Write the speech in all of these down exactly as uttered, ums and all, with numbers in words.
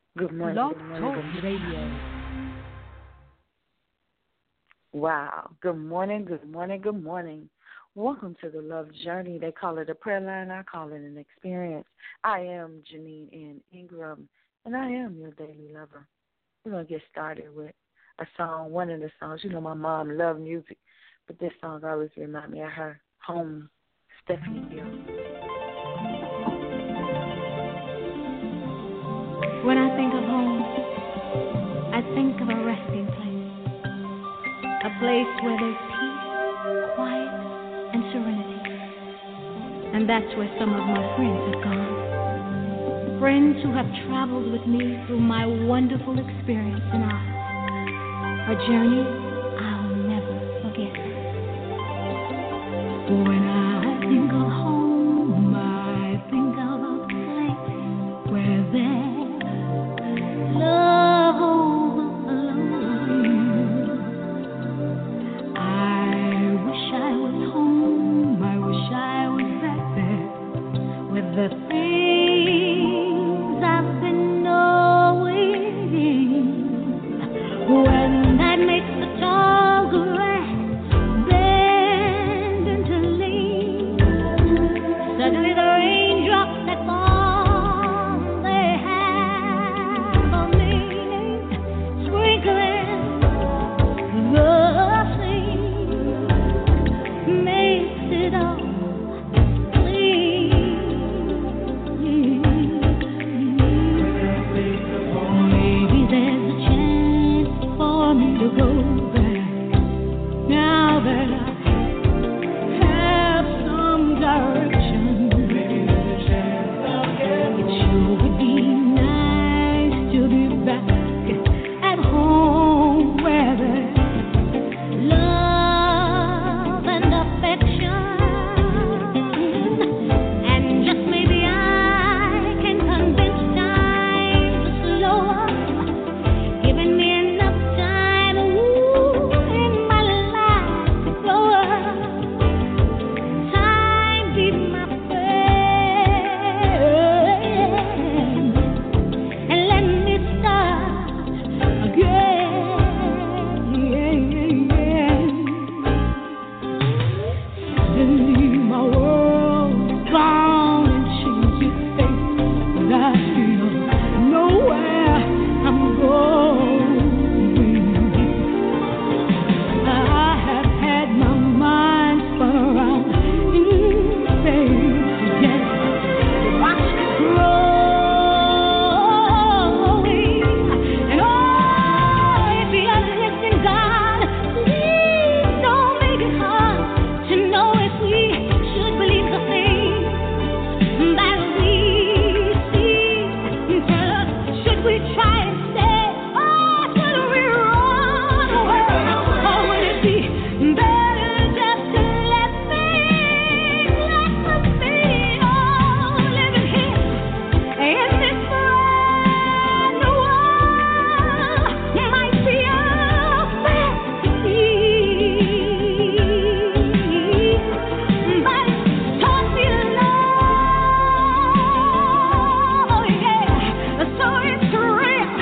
Good morning, Blog good morning, Talk good morning. Radio. Wow. Good morning, good morning, good morning. Welcome to the Love Journey. They call it a prayer line. I call it an experience. I am Janine N. Ingram, and I am your daily lover. We're going to get started with a song, one of the songs. You know, my mom loved music, but this song always reminds me of her home, Stephanie Hill. When I think of home, I think of a resting place, a place where there's peace, quiet, and serenity. And that's where some of my friends have gone. Friends who have traveled with me through my wonderful experience in art, a journey I'll never forget. When I think of home, I think of a place where there's love overflowing. I wish I was home. I wish I was back there with the things I've been knowing. When that makes the tall grass bend into leaves, suddenly the raindrops that fall, they have a meaning, sprinkling the seeds, makes it all clean. Maybe there's a chance for me to go back now that I have some direction. It sure would be nice to be back at home where there's love and affection. And just maybe I can convince time to slow up, giving me enough time, ooh, in my life to grow up. Time be my friend, and let me start again. Suddenly my world's gone and changed its face, and I feel nowhere I'm going. I have had my mind spun around in space again. Watch it growing, and oh, if you are listening, God, please don't make it hard to know if we should believe the things that we see. Tell us, should we try and stay, or should we run away? Or would it be better just to let things, let the thing all living here in this brand new world might be a fantasy, but it's taught me to love, oh yeah, so it's real.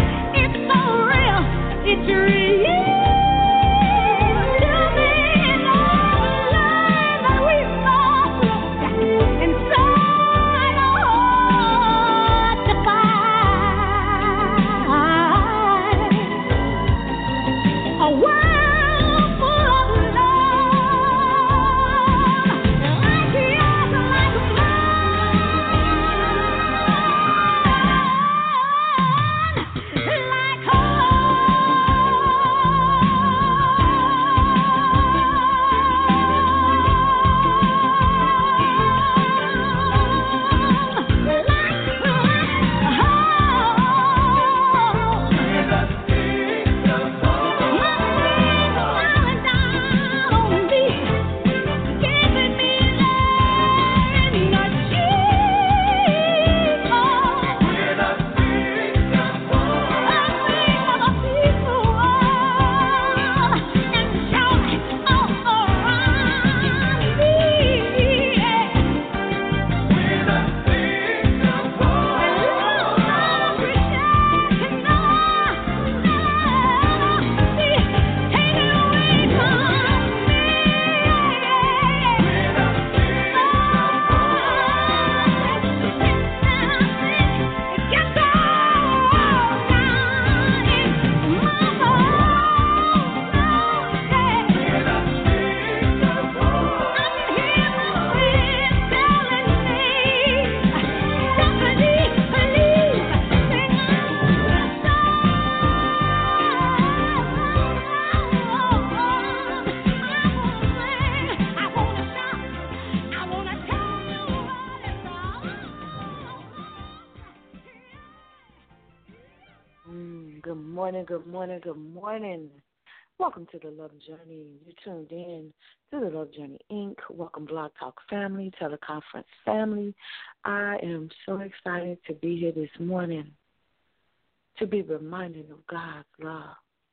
Mm, good morning, good morning, good morning. Welcome to the Love Journey. You're tuned in to the Love Journey, Incorporated. Welcome, Blog Talk family, teleconference family. I am so excited to be here this morning to be reminded of God's love,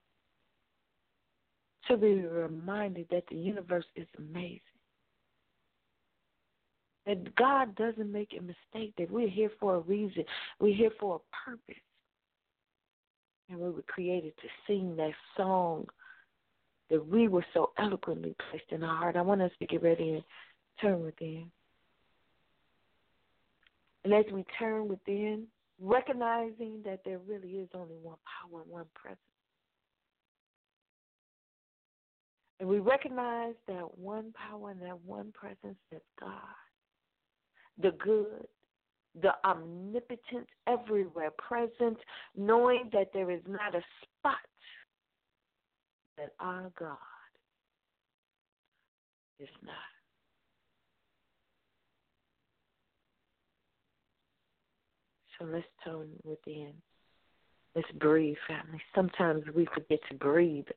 to be reminded that the universe is amazing, that God doesn't make a mistake, that we're here for a reason, we're here for a purpose. And we were created to sing that song that we were so eloquently placed in our heart. I want us to get ready and turn within. And as we turn within, recognizing that there really is only one power and one presence. And we recognize that one power and that one presence is God, the good, the omnipotent, everywhere present, knowing that there is not a spot that our God is not. So let's turn within. Let's breathe, family. Sometimes we forget to breathe.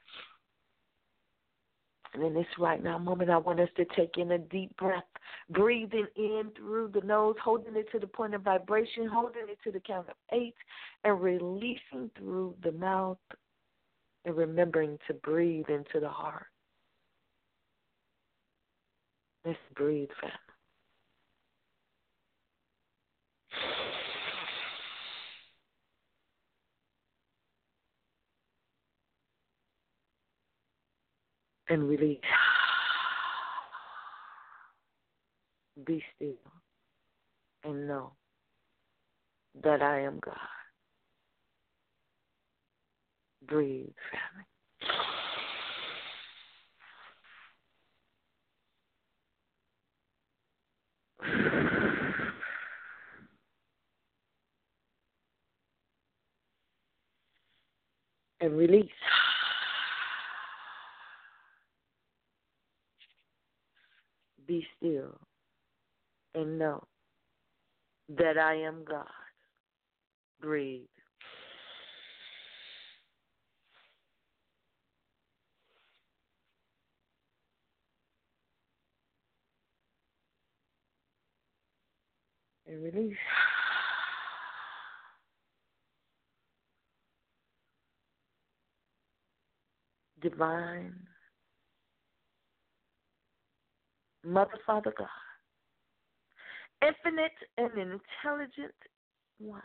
And in this right now moment, I want us to take in a deep breath, breathing in through the nose, holding it to the point of vibration, holding it to the count of eight, and releasing through the mouth, and remembering to breathe into the heart. Let's breathe, family. And release. Be still and know that I am God. Breathe, family. And release. Be still and know that I am God. Breathe. And release. Divine Mother, Father, God, infinite and intelligent one,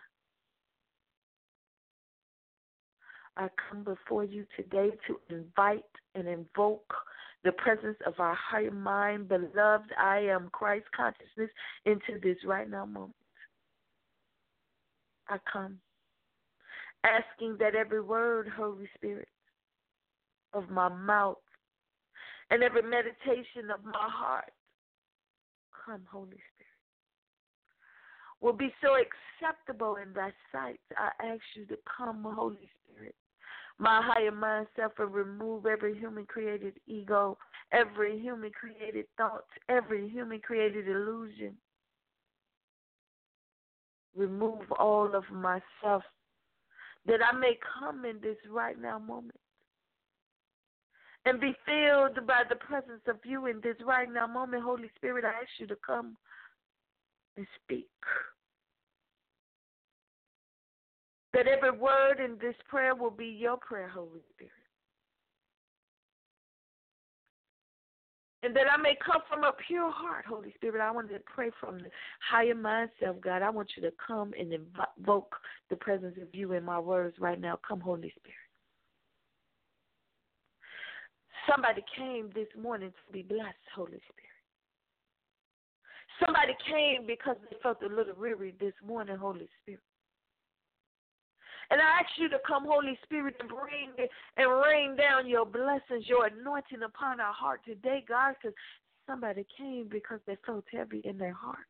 I come before you today to invite and invoke the presence of our higher mind, beloved I am Christ consciousness, into this right now moment. I come asking that every word, Holy Spirit, of my mouth and every meditation of my heart, come, Holy Spirit, will be so acceptable in thy sight. I ask you to come, Holy Spirit, my higher mind self, and remove every human created ego, every human created thought, every human created illusion. Remove all of myself, that I may come in this right now moment and be filled by the presence of you in this right now moment. Holy Spirit, I ask you to come and speak. That every word in this prayer will be your prayer, Holy Spirit. And that I may come from a pure heart, Holy Spirit. I want to pray from the higher mind self, God. I want you to come and invoke the presence of you in my words right now. Come, Holy Spirit. Somebody came this morning to be blessed, Holy Spirit. Somebody came because they felt a little weary this morning, Holy Spirit. And I ask you to come, Holy Spirit, and bring and rain down your blessings, your anointing upon our heart today, God, because somebody came because they felt heavy in their heart.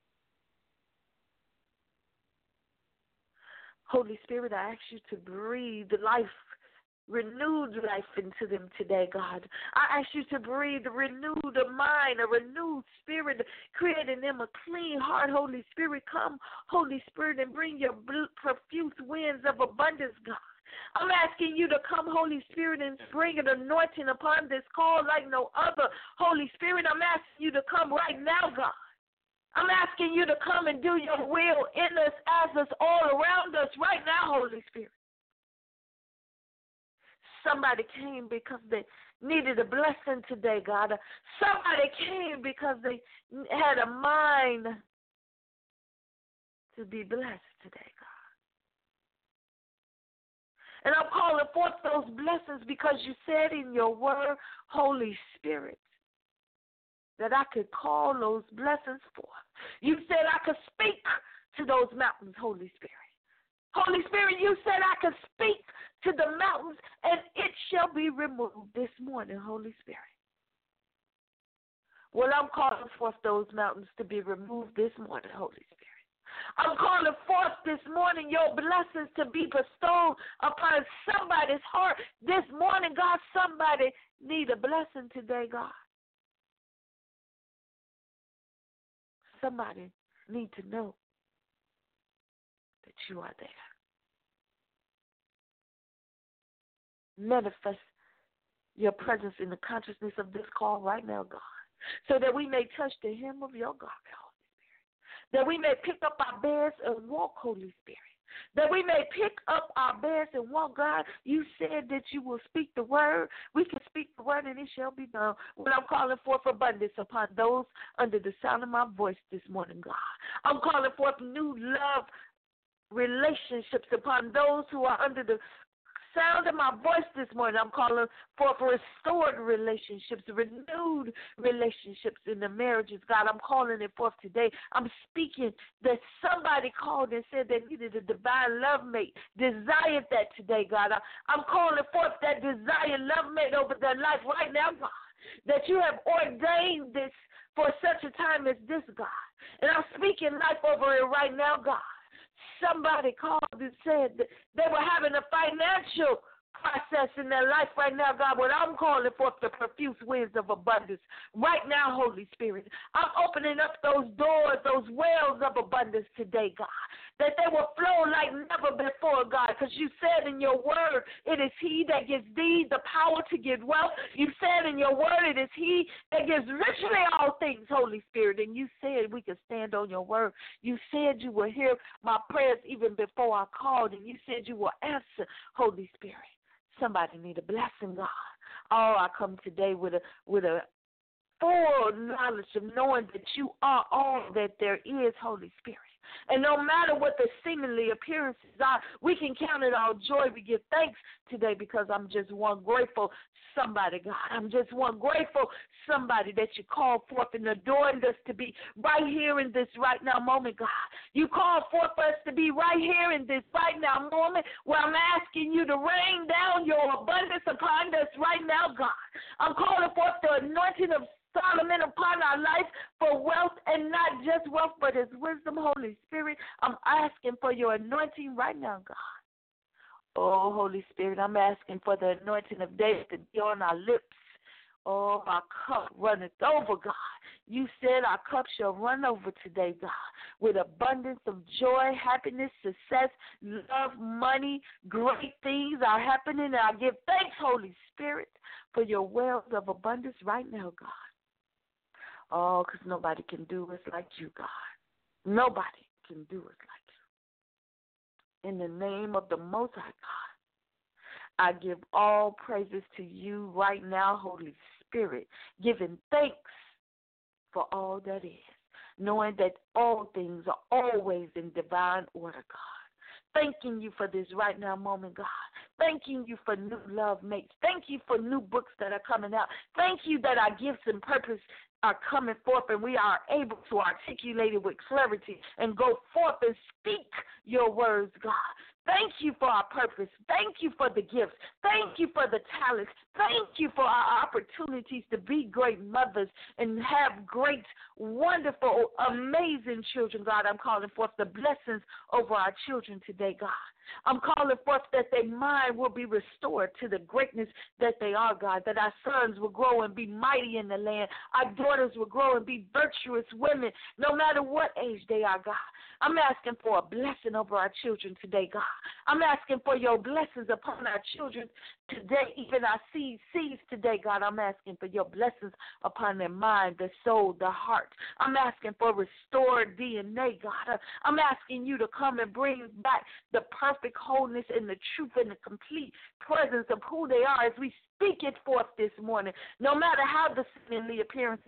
Holy Spirit, I ask you to breathe life, renewed life into them today, God. I ask you to breathe a renewed mind, a renewed spirit, creating them a clean heart. Holy Spirit, come, Holy Spirit, and bring your profuse wind winds of abundance, God. I'm asking you to come, Holy Spirit, and bring an anointing upon this call like no other. Holy Spirit, I'm asking you to come right now, God. I'm asking you to come and do your will in us, as us, all around us right now, Holy Spirit. Somebody came because they needed a blessing today, God. Somebody came because they had a mind to be blessed today, God. And I'm calling forth those blessings because you said in your word, Holy Spirit, that I could call those blessings forth. You said I could speak to those mountains, Holy Spirit. Holy Spirit, you said I could speak to the mountains and it shall be removed this morning, Holy Spirit. Well, I'm calling forth those mountains to be removed this morning, Holy Spirit. I'm calling forth this morning your blessings to be bestowed upon somebody's heart this morning, God. Somebody need a blessing today, God. Somebody need to know that you are there. Manifest your presence in the consciousness of this call right now, God, so that we may touch the hem of your garment, Holy Spirit, that we may pick up our beds and walk, Holy Spirit, that we may pick up our beds and walk, God. You said that you will speak the word. We can speak the word and it shall be done. When I'm calling forth abundance upon those under the sound of my voice this morning, God. I'm calling forth new love relationships upon those who are under the sound of my voice this morning. I'm calling for restored relationships, renewed relationships in the marriages, God. I'm calling it forth today. I'm speaking that somebody called and said they needed a divine love mate, desired that today, God. I'm calling forth that desired love mate over their life right now, God, that you have ordained this for such a time as this, God. And I'm speaking life over it right now, God. Somebody called and said that they were having a financial process in their life right now, God. What I'm calling forth the profuse winds of abundance right now, Holy Spirit. I'm opening up those doors, those wells of abundance today, God, that they will flow like never before, God, because you said in your word, it is he that gives thee the power to get wealth. You said in your word, it is he that gives richly all things, Holy Spirit, and you said we could stand on your word. You said you will hear my prayers even before I called, and you said you will answer, Holy Spirit. Somebody need a blessing, God. Oh, I come today with a with a full knowledge of knowing that you are all that there is, Holy Spirit. And no matter what the seemingly appearances are, we can count it all joy. We give thanks today because I'm just one grateful somebody, God. I'm just one grateful somebody that you called forth and adorned us to be right here in this right now moment, God. You called forth us to be right here in this right now moment where I'm asking you to rain down your abundance upon us right now, God. I'm calling forth the anointing of Solomon upon our life for wealth, and not just wealth, but his wisdom, Holy Spirit. I'm asking for your anointing right now, God. Oh, Holy Spirit, I'm asking for the anointing of David to be on our lips. Oh, my cup runneth over, God. You said our cup shall run over today, God, with abundance of joy, happiness, success, love, money, great things are happening, and I give thanks, Holy Spirit, for your wells of abundance right now, God. Oh, because nobody can do us like you, God. Nobody can do us like you. In the name of the Most High God, I give all praises to you right now, Holy Spirit, giving thanks for all that is, knowing that all things are always in divine order, God. Thanking you for this right now moment, God. Thanking you for new love mates. Thank you for new books that are coming out. Thank you that our gifts and purpose are coming forth and we are able to articulate it with clarity and go forth and speak your words, God. Thank you for our purpose. Thank you for the gifts. Thank you for the talents. Thank you for our opportunities to be great mothers and have great, wonderful, amazing children, God. I'm calling forth the blessings over our children today, God. I'm calling forth that their mind will be restored to the greatness that they are, God, that our sons will grow and be mighty in the land. Our daughters will grow and be virtuous women, no matter what age they are, God. I'm asking for a blessing over our children today, God. I'm asking for your blessings upon our children today, even our seeds, seeds today, God. I'm asking for your blessings upon their mind, their soul, their heart. I'm asking for restored D N A, God. I'm asking you to come and bring back the perfect wholeness and the truth and the complete presence of who they are as we speak it forth this morning, no matter how the seemingly appearances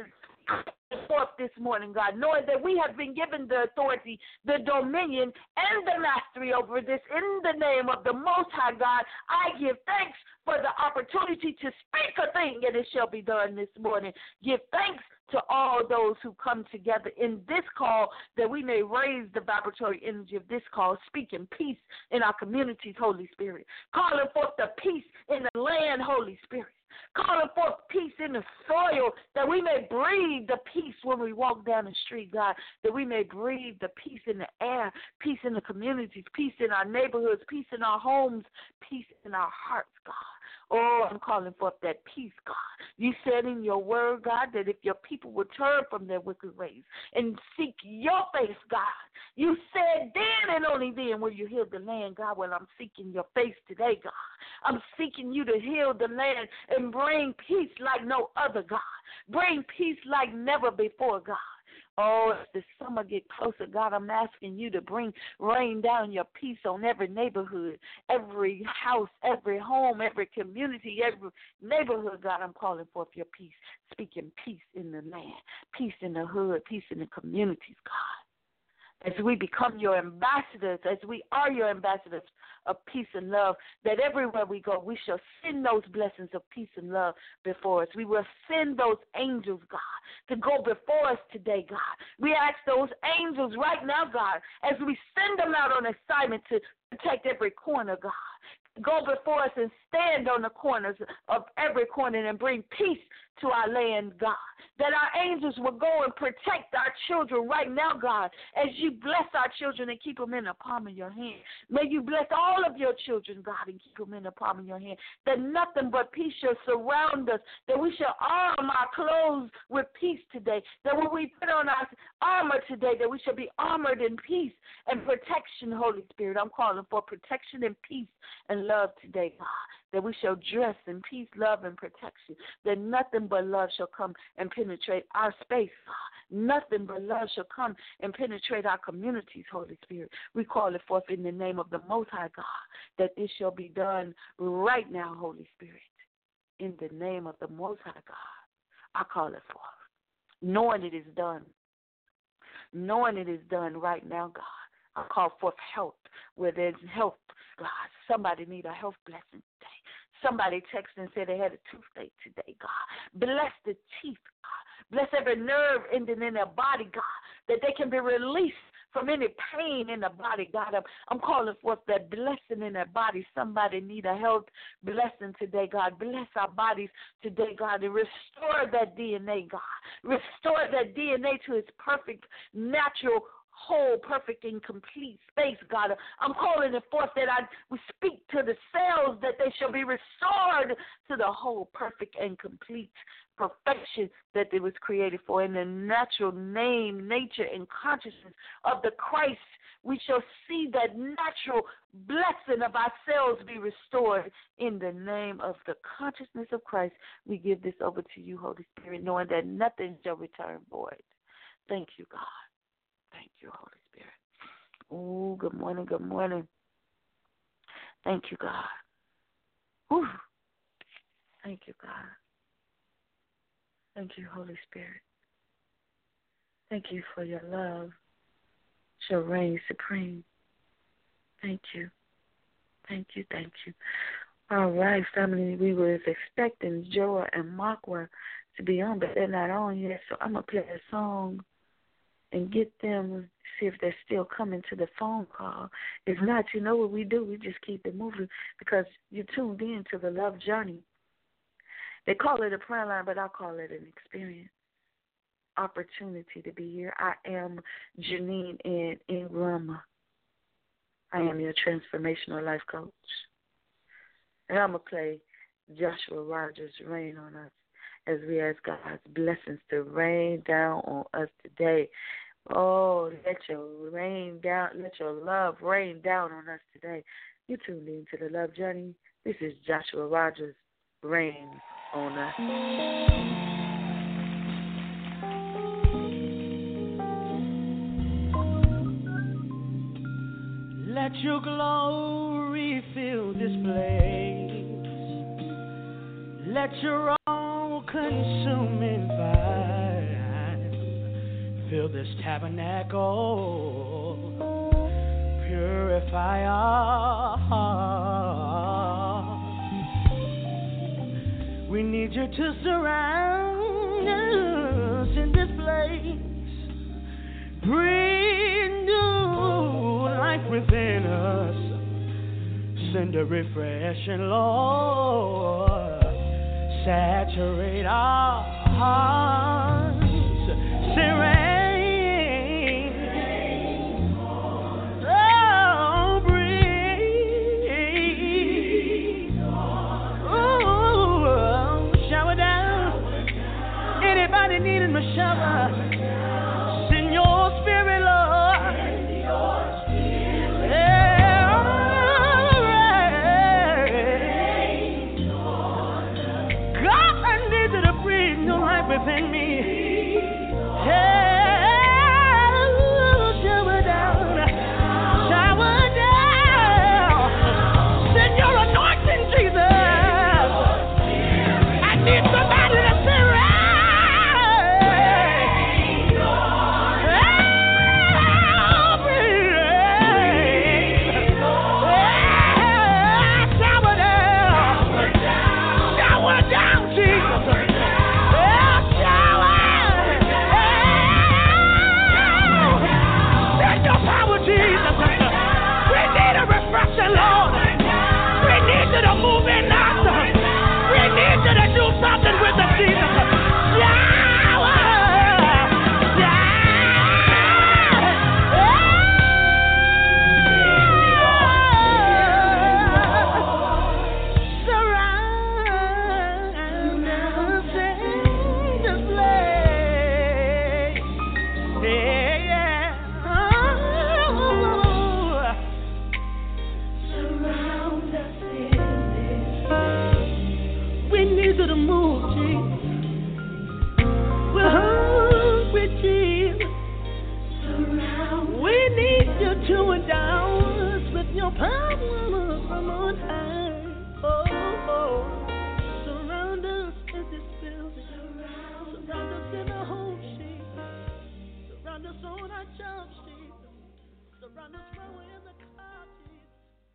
forth this morning, God, knowing that we have been given the authority, the dominion, and the mastery over this in the name of the Most High God. I give thanks for the opportunity to speak a thing, and it shall be done this morning. Give thanks to all those who come together in this call that we may raise the vibratory energy of this call, speaking peace in our communities, Holy Spirit. Calling forth the peace in the land, Holy Spirit. Calling forth peace in the soil, that we may breathe the peace when we walk down the street, God, that we may breathe the peace in the air, peace in the communities, peace in our neighborhoods, peace in our homes, peace in our hearts, God. Oh, I'm calling forth that peace, God. You said in your word, God, that if your people would turn from their wicked ways and seek your face, God, you said then and only then will you heal the land, God. Well, I'm seeking your face today, God. I'm seeking you to heal the land and bring peace like no other, God. Bring peace like never before, God. Oh, as the summer get closer, God, I'm asking you to bring rain down your peace on every neighborhood, every house, every home, every community, every neighborhood, God. I'm calling forth your peace, speaking peace in the land, peace in the hood, peace in the communities, God. As we become your ambassadors, as we are your ambassadors of peace and love, that everywhere we go, we shall send those blessings of peace and love before us. We will send those angels, God, to go before us today, God. We ask those angels right now, God, as we send them out on assignment to protect every corner, God. Go before us and stand on the corners of every corner and bring peace to our land, God. That our angels will go and protect our children right now, God, as you bless our children and keep them in the palm of your hand. May you bless all of your children, God, and keep them in the palm of your hand. That nothing but peace shall surround us. That we shall arm our clothes with peace today. That when we put on our armor today, that we shall be armored in peace and protection, Holy Spirit. I'm calling for protection and peace and love today, God. That we shall dress in peace, love, and protection. That nothing but love shall come and penetrate our space, God. Nothing but love shall come and penetrate our communities, Holy Spirit. We call it forth in the name of the Most High God, that this shall be done right now, Holy Spirit. In the name of the Most High God, I call it forth. Knowing it is done. Knowing it is done right now, God. I call forth health where there's health, God. Somebody need a health blessing today. Somebody texted and said they had a toothache today, God. Bless the teeth, God. Bless every nerve ending in their body, God, that they can be released from any pain in the body, God. I'm, I'm calling forth that blessing in their body. Somebody need a health blessing today, God. Bless our bodies today, God, and restore that D N A, God. Restore that D N A to its perfect, natural, whole, perfect, and complete space, God. I'm calling it forth that I we speak to the cells that they shall be restored to the whole, perfect, and complete perfection that it was created for. In the natural name, nature, and consciousness of the Christ, we shall see that natural blessing of our cells be restored. In the name of the consciousness of Christ, we give this over to you, Holy Spirit, knowing that nothing shall return void. Thank you, God. Thank you, Holy Spirit. Oh, good morning, good morning. Thank you, God. Whew. Thank you, God. Thank you, Holy Spirit. Thank you for your love shall reign supreme. Thank you. Thank you, thank you. All right, family, we were expecting Joa and Makwa to be on, but they're not on yet, so I'm going to play a song and get them, see if they're still coming to the phone call. If not, you know what we do. We just keep it moving because you tuned in to the Love Journey. They call it a prayer line, but I call it an experience. Opportunity to be here. I am Janine and Ingram. I am your transformational life coach. And I'm going to play Joshua Rogers' Rain on Us as we ask God's blessings to rain down on us today. Oh, let your rain down, let your love rain down on us today. You tuned in to the Love Journey. This is Joshua Rogers, Rain on Us. Let your glory fill this place. Let your all-consuming fire fill this tabernacle. Purify our hearts. We need you to surround us in this place. Breathe new life within us. Send a refreshing, Lord. Saturate our hearts. Say rain. Oh, breathe. Oh, shower down. Anybody needing a shower? Send your spirit, Lord. Within me, hey, shower down, shower down, send your anointing, Jesus. I need somebody to say, rain, shower down, shower down, Jesus. Lord, we need you to move in us. We need you to do something with us, Jesus. Shower, surround us in this place. Yeah, yeah. To the move, Jesus. We're hungry, Jesus. We need you to endow us with your power from on high. Oh, oh. Surround us in this building. Surround us in the home, Jesus. Surround us on our jobs, Jesus. Surround us while we're in the car, Jesus.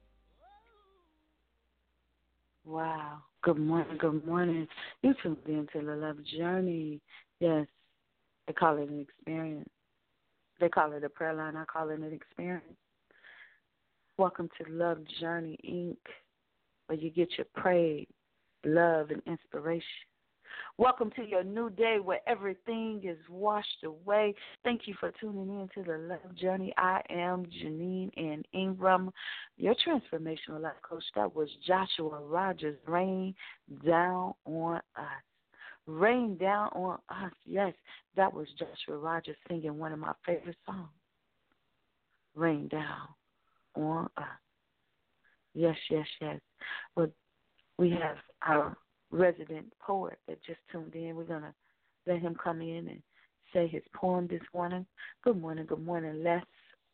Wow. Good morning, good morning. You tuned in to the Love Journey. Yes, they call it an experience. They call it a prayer line. I call it an experience. Welcome to Love Journey, Incorporated, where you get your praise, love, and inspiration. Welcome to your new day where everything is washed away. Thank you for tuning in to the Love Journey. I am Janine Ann Ingram, your transformational life coach. That was Joshua Rogers, Rain Down on Us. Rain Down on Us. Yes, that was Joshua Rogers singing one of my favorite songs, Rain Down on Us. Yes, yes, yes. Well, we have our resident poet that just tuned in. We're going to let him come in and say his poem this morning. Good morning, good morning, Les.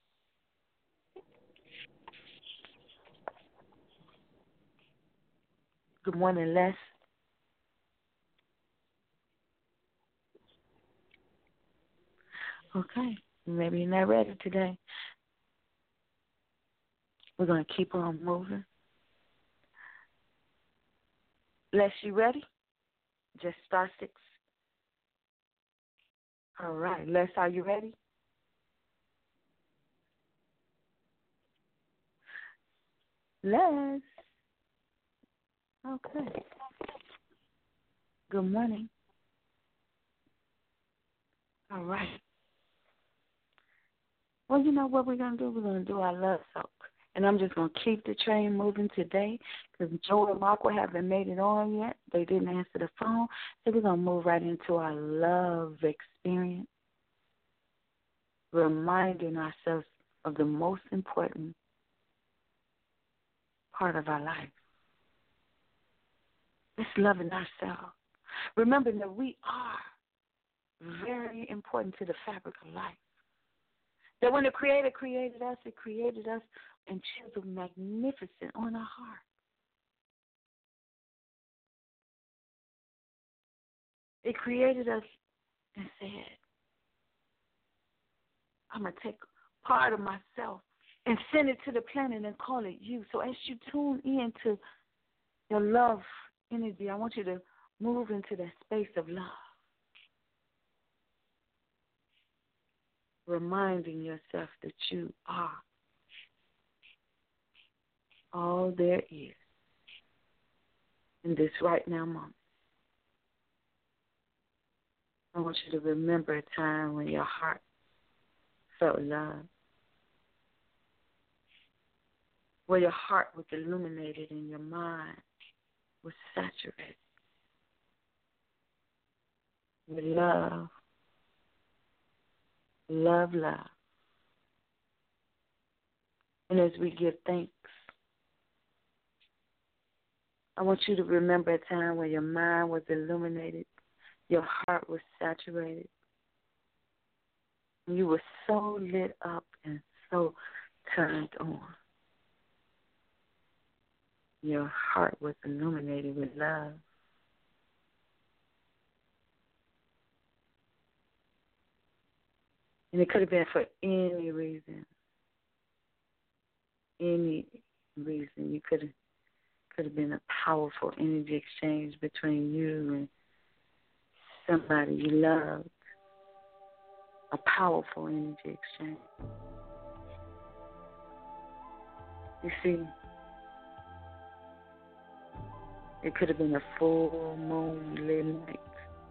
Good morning, Les. Okay, maybe you're not ready today. We're going to keep on moving. Les, you ready? Just star six. All right. Les, are you ready? Les. Okay. Good morning. All right. Well, you know what we're going to do? We're going to do our love soak. And I'm just going to keep the train moving today because Joe and Marco haven't made it on yet. They didn't answer the phone. So we're going to move right into our love experience, reminding ourselves of the most important part of our life. It's loving ourselves. Remembering that we are very important to the fabric of life. That when the Creator created us, it created us and chiseled magnificent on our heart. It created us and said, I'm going to take part of myself and send it to the planet and call it you. So as you tune in to your love energy, I want you to move into that space of love. Reminding yourself that you are all there is in this right now moment. I want you to remember a time when your heart felt love, where your heart was illuminated and your mind was saturated with love, love, love. And as we give thanks, I want you to remember a time when your mind was illuminated, your heart was saturated, and you were so lit up and so turned on. Your heart was illuminated with love. And it could have been for any reason. Any reason. You could have could have been a powerful energy exchange between you and somebody you loved. A powerful energy exchange. You see, it could have been a full moonlit night.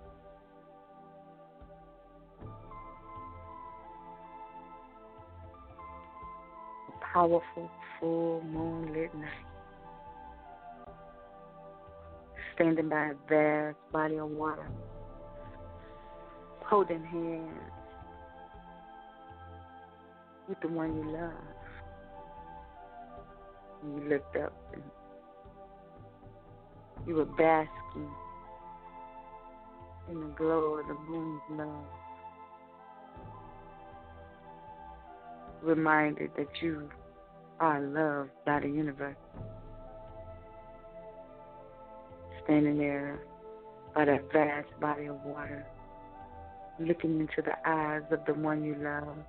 A powerful full moonlit night. Standing by a vast body of water, holding hands with the one you love. And you looked up and you were basking in the glow of the moon's love, reminded that you are loved by the universe. Standing there by that vast body of water, looking into the eyes of the one you love,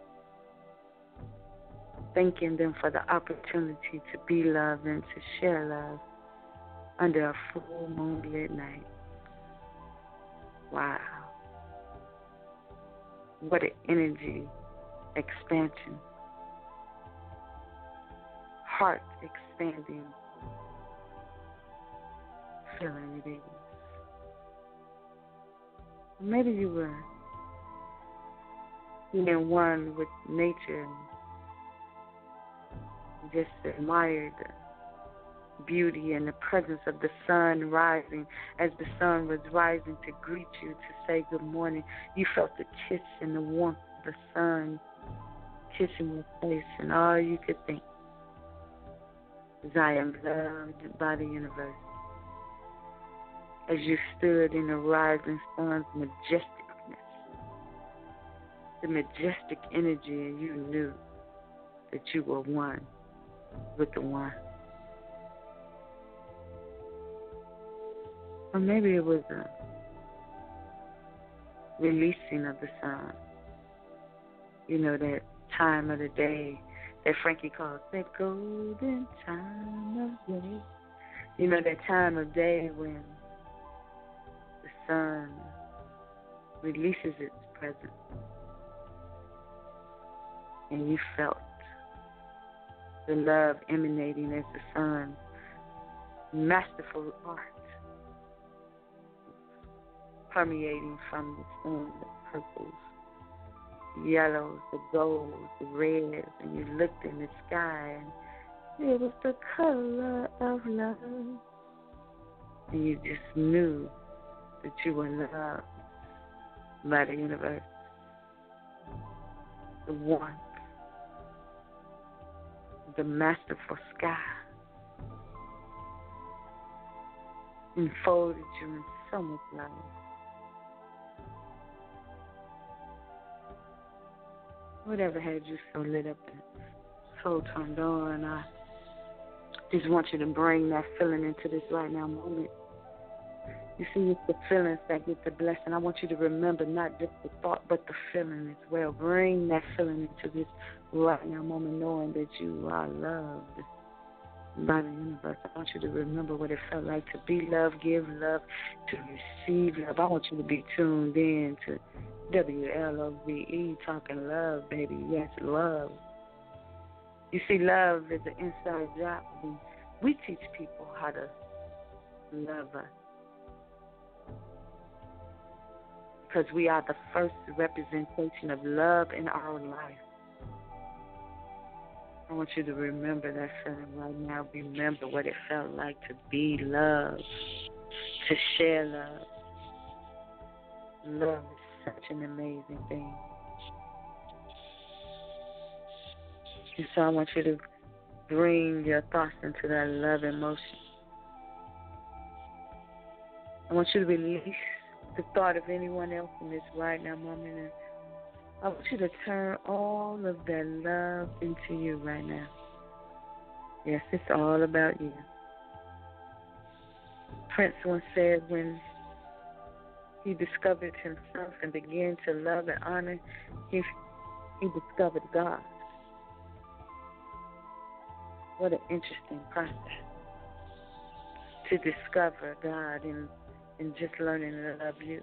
thanking them for the opportunity to be loved and to share love under a full moonlit night. Wow. What an energy expansion. Heart expanding feeling it is. Maybe you were being one with nature and just admired the beauty and the presence of the sun rising. As the sun was rising to greet you, to say good morning, you felt the kiss and the warmth of the sun kissing your face, and all you could think is, I am loved by the universe. As you stood in the rising sun's majesticness, the majestic energy, and you knew that you were one with the one. Or maybe it was a releasing of the sun. You know, that time of the day that Frankie calls the golden time of day. You know, that time of day when the sun releases its presence, and you felt the love emanating as the sun, masterful art, permeating from the sun, the purples, the yellows, the golds, the reds, and you looked in the sky, and It was the color of love. And you just knew that you were loved by the universe. The warmth, the masterful sky enfolded you in so much love. Whatever had you so lit up and so turned on, I just want you to bring that feeling into this right now moment. You see, it's the feelings that get the blessing. I want you to remember not just the thought, but the feeling as well. Bring that feeling into this right now moment, knowing that you are loved by the universe. I want you to remember what it felt like to be loved, give love, to receive love. I want you to be tuned in to W L O V E, talking love, baby. Yes, love. You see, love is an inside job. We teach people how to love us because we are the first representation of love in our life. I want you to remember that feeling right now. Remember what it felt like to be loved, to share love. Love is such an amazing thing. And so I want you to bring your thoughts into that love emotion. I want you to release the thought of anyone else in this right now moment. And I want you to turn all of that love into you right now. Yes, it's all about you. Prince once said when he discovered himself and began to love and honor, he, he discovered God. What an interesting process to discover God and, and just learning to love you.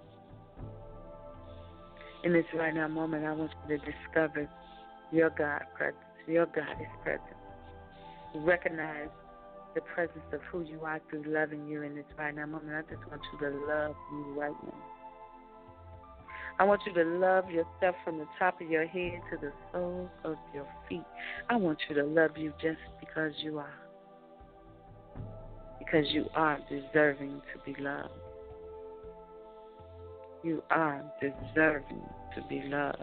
In this right now moment, I want you to discover your God presence, your God is present. Recognize the presence of who you are through loving you in this right now moment. I just want you to love you right now. I want you to love yourself from the top of your head to the soles of your feet. I want you to love you just because you are. Because you are deserving to be loved. You are deserving to be loved.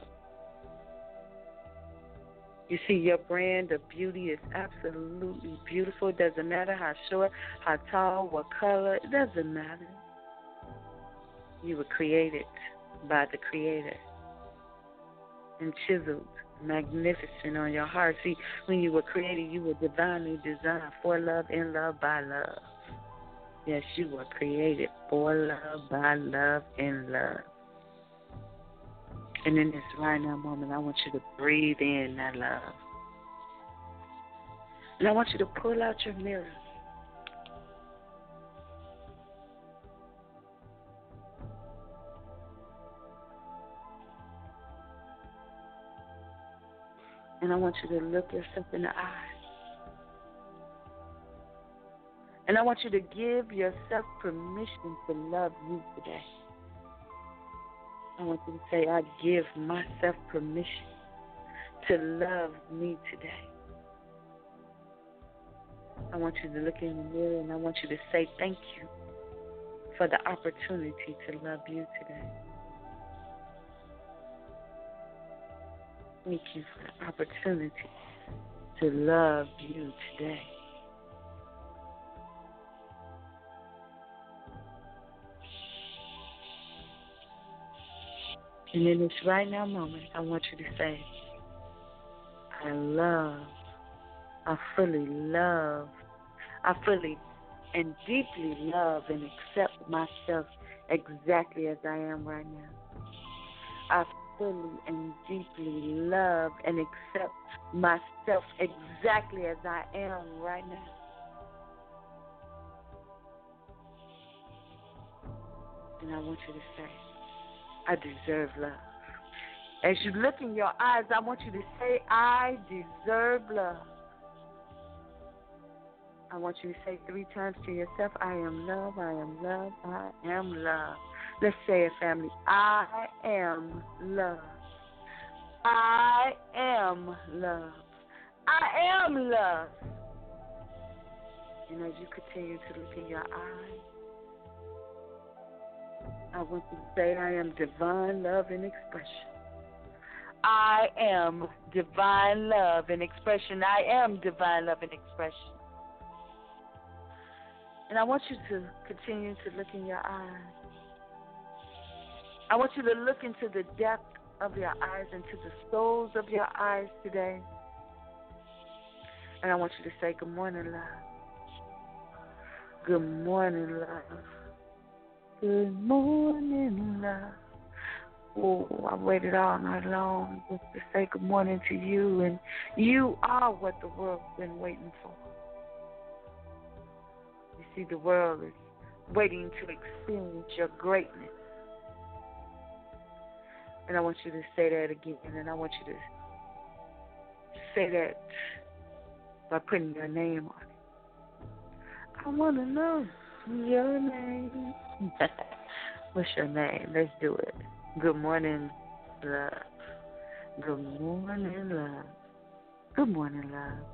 You see, your brand of beauty is absolutely beautiful. It doesn't matter how short, how tall, what color. It doesn't matter. You were created by the Creator and chiseled, magnificent on your heart. See, when you were created, you were divinely designed for love, in love, by love. Yes, you were created for love, by love, in love. And in this right now moment, I want you to breathe in that love. And I want you to pull out your mirror. And I want you to look yourself in the eye. And I want you to give yourself permission to love you today. I want you to say, I give myself permission to love me today. I want you to look in the mirror and I want you to say thank you for the opportunity to love you today. Thank you for the opportunity to love you today. And in this right now moment, I want you to say, I love, I fully love, I fully and deeply love and accept myself exactly as I am right now. I fully and deeply love and accept myself exactly as I am right now. And I want you to say, I deserve love. As you look in your eyes, I want you to say, I deserve love. I want you to say three times to yourself, I am love, I am love, I am love. Let's say it, family. I am love. I am love. I am love. And as you continue to look in your eyes, I want you to say, I am divine love in expression. I am divine love in expression. I am divine love in expression. And I want you to continue to look in your eyes. I want you to look into the depth of your eyes, into the soles of your eyes today. And I want you to say, good morning, love. Good morning, love. Good morning, love. Oh, I waited all night long just to say good morning to you, and you are what the world's been waiting for. You see, the world is waiting to experience your greatness. And I want you to say that again, and I want you to say that by putting your name on it. I want to know your name. What's your name? Let's do it. Good morning, love. Good morning, love. Good morning, love.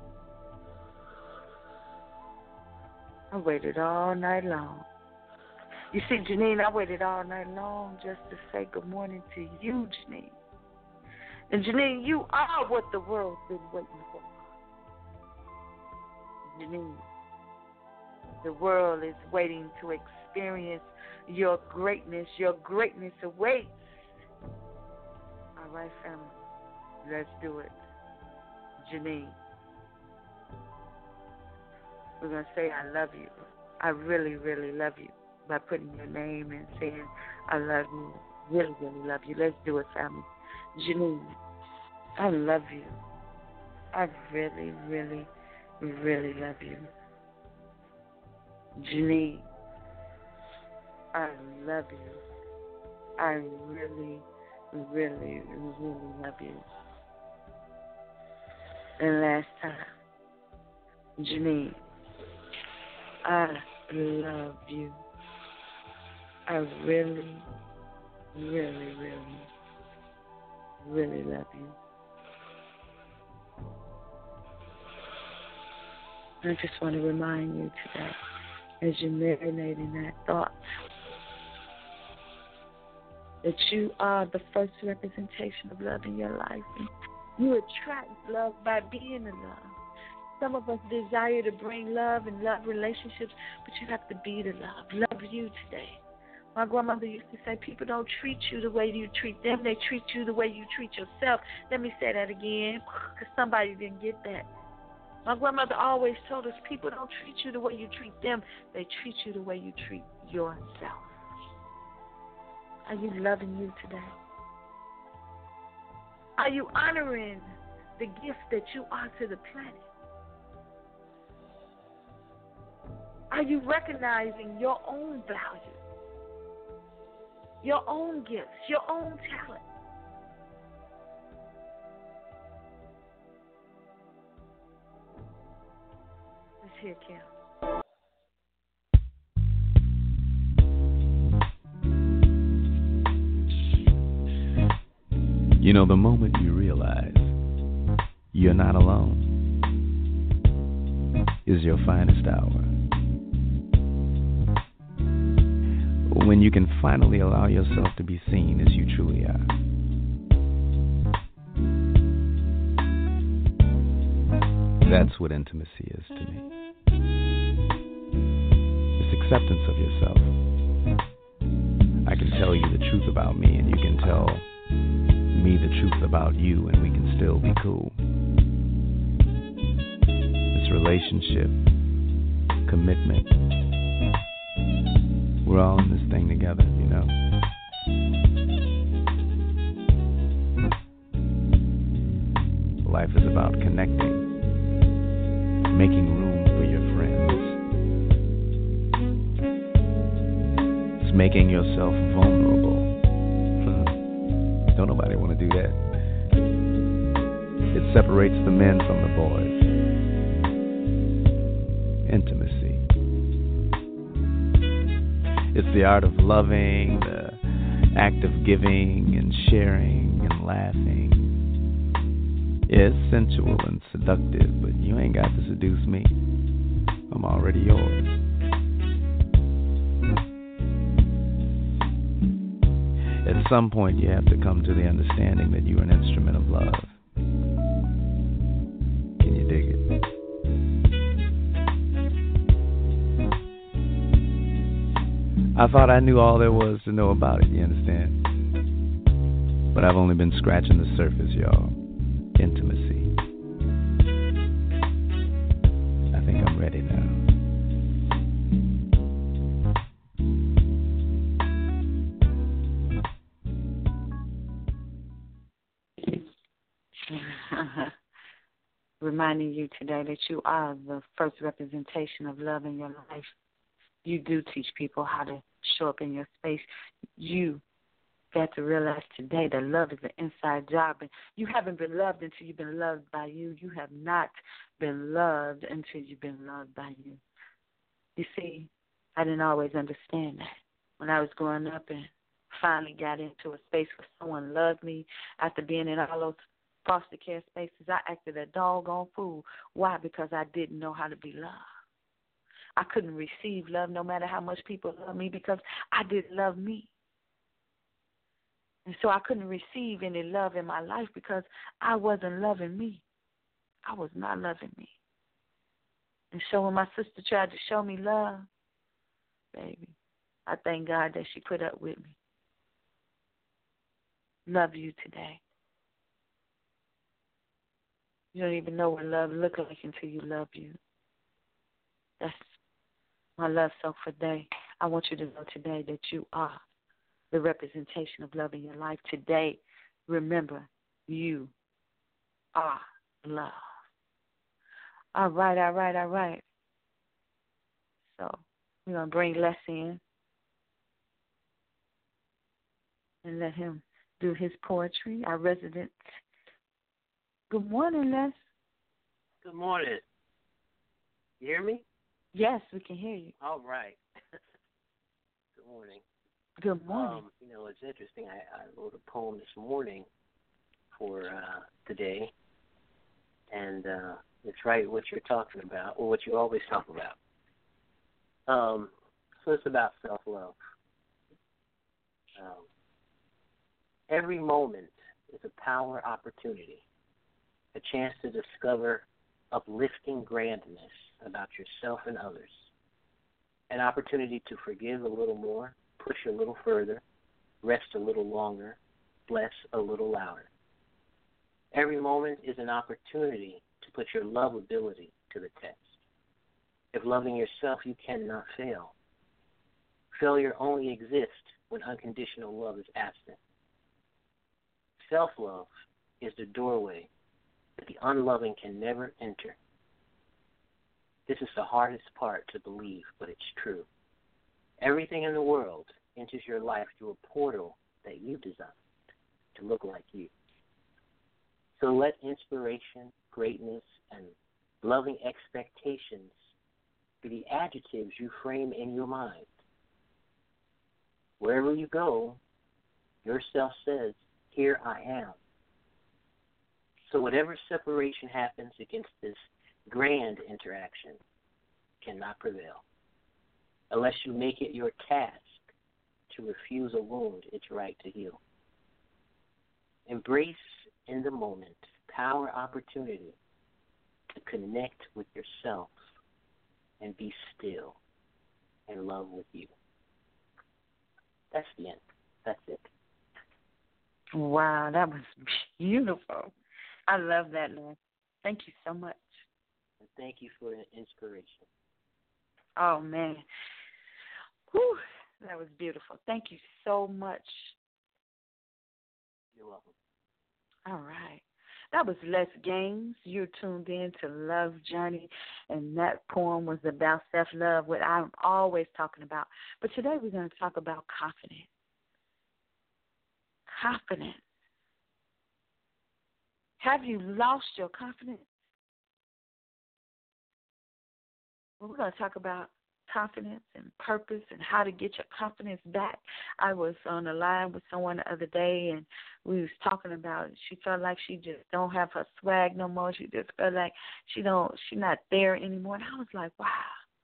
I waited all night long. You see, Janine, I waited all night long just to say good morning to you, Janine. And Janine, you are what the world's been waiting for. Janine, the world is waiting to experience your greatness. Your greatness awaits. All right, family, let's do it. Janine, we're going to say I love you. I really, really love you by putting your name and saying I love you. Really, really love you. Let's do it, family. Janine, I love you. I really, really, really love you. Janine, I love you. I really, really, really love you. And last time, Janine, I love you. I really, really, really, really love you. I just want to remind you today, as you marinate in that thought, that you are the first representation of love in your life. And you attract love by being in love. Some of us desire to bring love and love relationships, but you have to be the love. Love you today. My grandmother used to say, people don't treat you the way you treat them. They treat you the way you treat yourself. Let me say that again, because somebody didn't get that. My grandmother always told us, people don't treat you the way you treat them. They treat you the way you treat yourself. Are you loving you today? Are you honoring the gift that you are to the planet? Are you recognizing your own value, your own gifts, your own talent? Let's hear Kim. You know, the moment you realize you're not alone is your finest hour. When you can finally allow yourself to be seen as you truly are. That's what intimacy is to me. It's acceptance of yourself. I can tell you the truth about me, and you can tell me the truth about you, and we can still be cool. This relationship, commitment, we're all in this thing together, you know. Life is about connecting, making room for your friends. It's making yourself vulnerable. Don't nobody want to do that. It separates the men from the boys. Intimacy. It's the art of loving, the act of giving and sharing and laughing. Yeah, it's sensual and seductive, but you ain't got to seduce me. I'm I'm already yours. At some point, you have to come to the understanding that you're an instrument of love. Can you dig it? I thought I knew all there was to know about it, you understand? But I've only been scratching the surface, y'all. Intimacy. I think I'm ready now. Reminding you today that you are the first representation of love in your life. You do teach people how to show up in your space. You got to realize today that love is an inside job. And you haven't been loved until you've been loved by you. You have not been loved until you've been loved by you. You see, I didn't always understand that. When I was growing up and finally got into a space where someone loved me after being in all those foster care spaces, I acted a doggone fool. Why? Because I didn't know how to be loved. I couldn't receive love no matter how much people loved me because I didn't love me. And so I couldn't receive any love in my life because I wasn't loving me. I was not loving me. And so when my sister tried to show me love, baby, I thank God that she put up with me. Love you today. You don't even know what love looks like until you love you. That's my love soak for today. I want you to know today that you are the representation of love in your life. Today, remember, you are love. All right, all right, all right. So we're going to bring Les in and let him do his poetry, our resident. Good morning, Les. Good morning. You hear me? Yes, we can hear you. All right. Good morning. Good morning. Um, you know, it's interesting. I, I wrote a poem this morning for uh, today, and uh, it's right what you're talking about, or what you always talk about. Um, so it's about self-love. Um, every moment is a power opportunity, a chance to discover uplifting grandness about yourself and others, an opportunity to forgive a little more, push a little further, rest a little longer, bless a little louder. Every moment is an opportunity to put your lovability to the test. If loving yourself, you cannot fail. Failure only exists when unconditional love is absent. Self-love is the doorway that the unloving can never enter. This is the hardest part to believe, but it's true. Everything in the world enters your life through a portal that you designed to look like you. So let inspiration, greatness, and loving expectations be the adjectives you frame in your mind. Wherever you go, yourself says, "Here I am." So whatever separation happens against this grand interaction cannot prevail, unless you make it your task to refuse a wound it's right to heal. Embrace in the moment power opportunity to connect with yourself and be still in love with you. That's the end. That's it. Wow, that was beautiful. I love that, Lord. Thank you so much. And thank you for the inspiration. Oh, man. Whew, that was beautiful. Thank you so much. You're welcome. All right. That was Les Gaines. You're tuned in to Love Journey, and that poem was about self-love, what I'm always talking about. But today we're going to talk about confidence. Confidence. Have you lost your confidence? Well, we're going to talk about confidence and purpose and how to get your confidence back. I was on the line with someone the other day, and we was talking about she felt like she just don't have her swag no more. She just felt like she don't, she's not there anymore. And I was like, wow,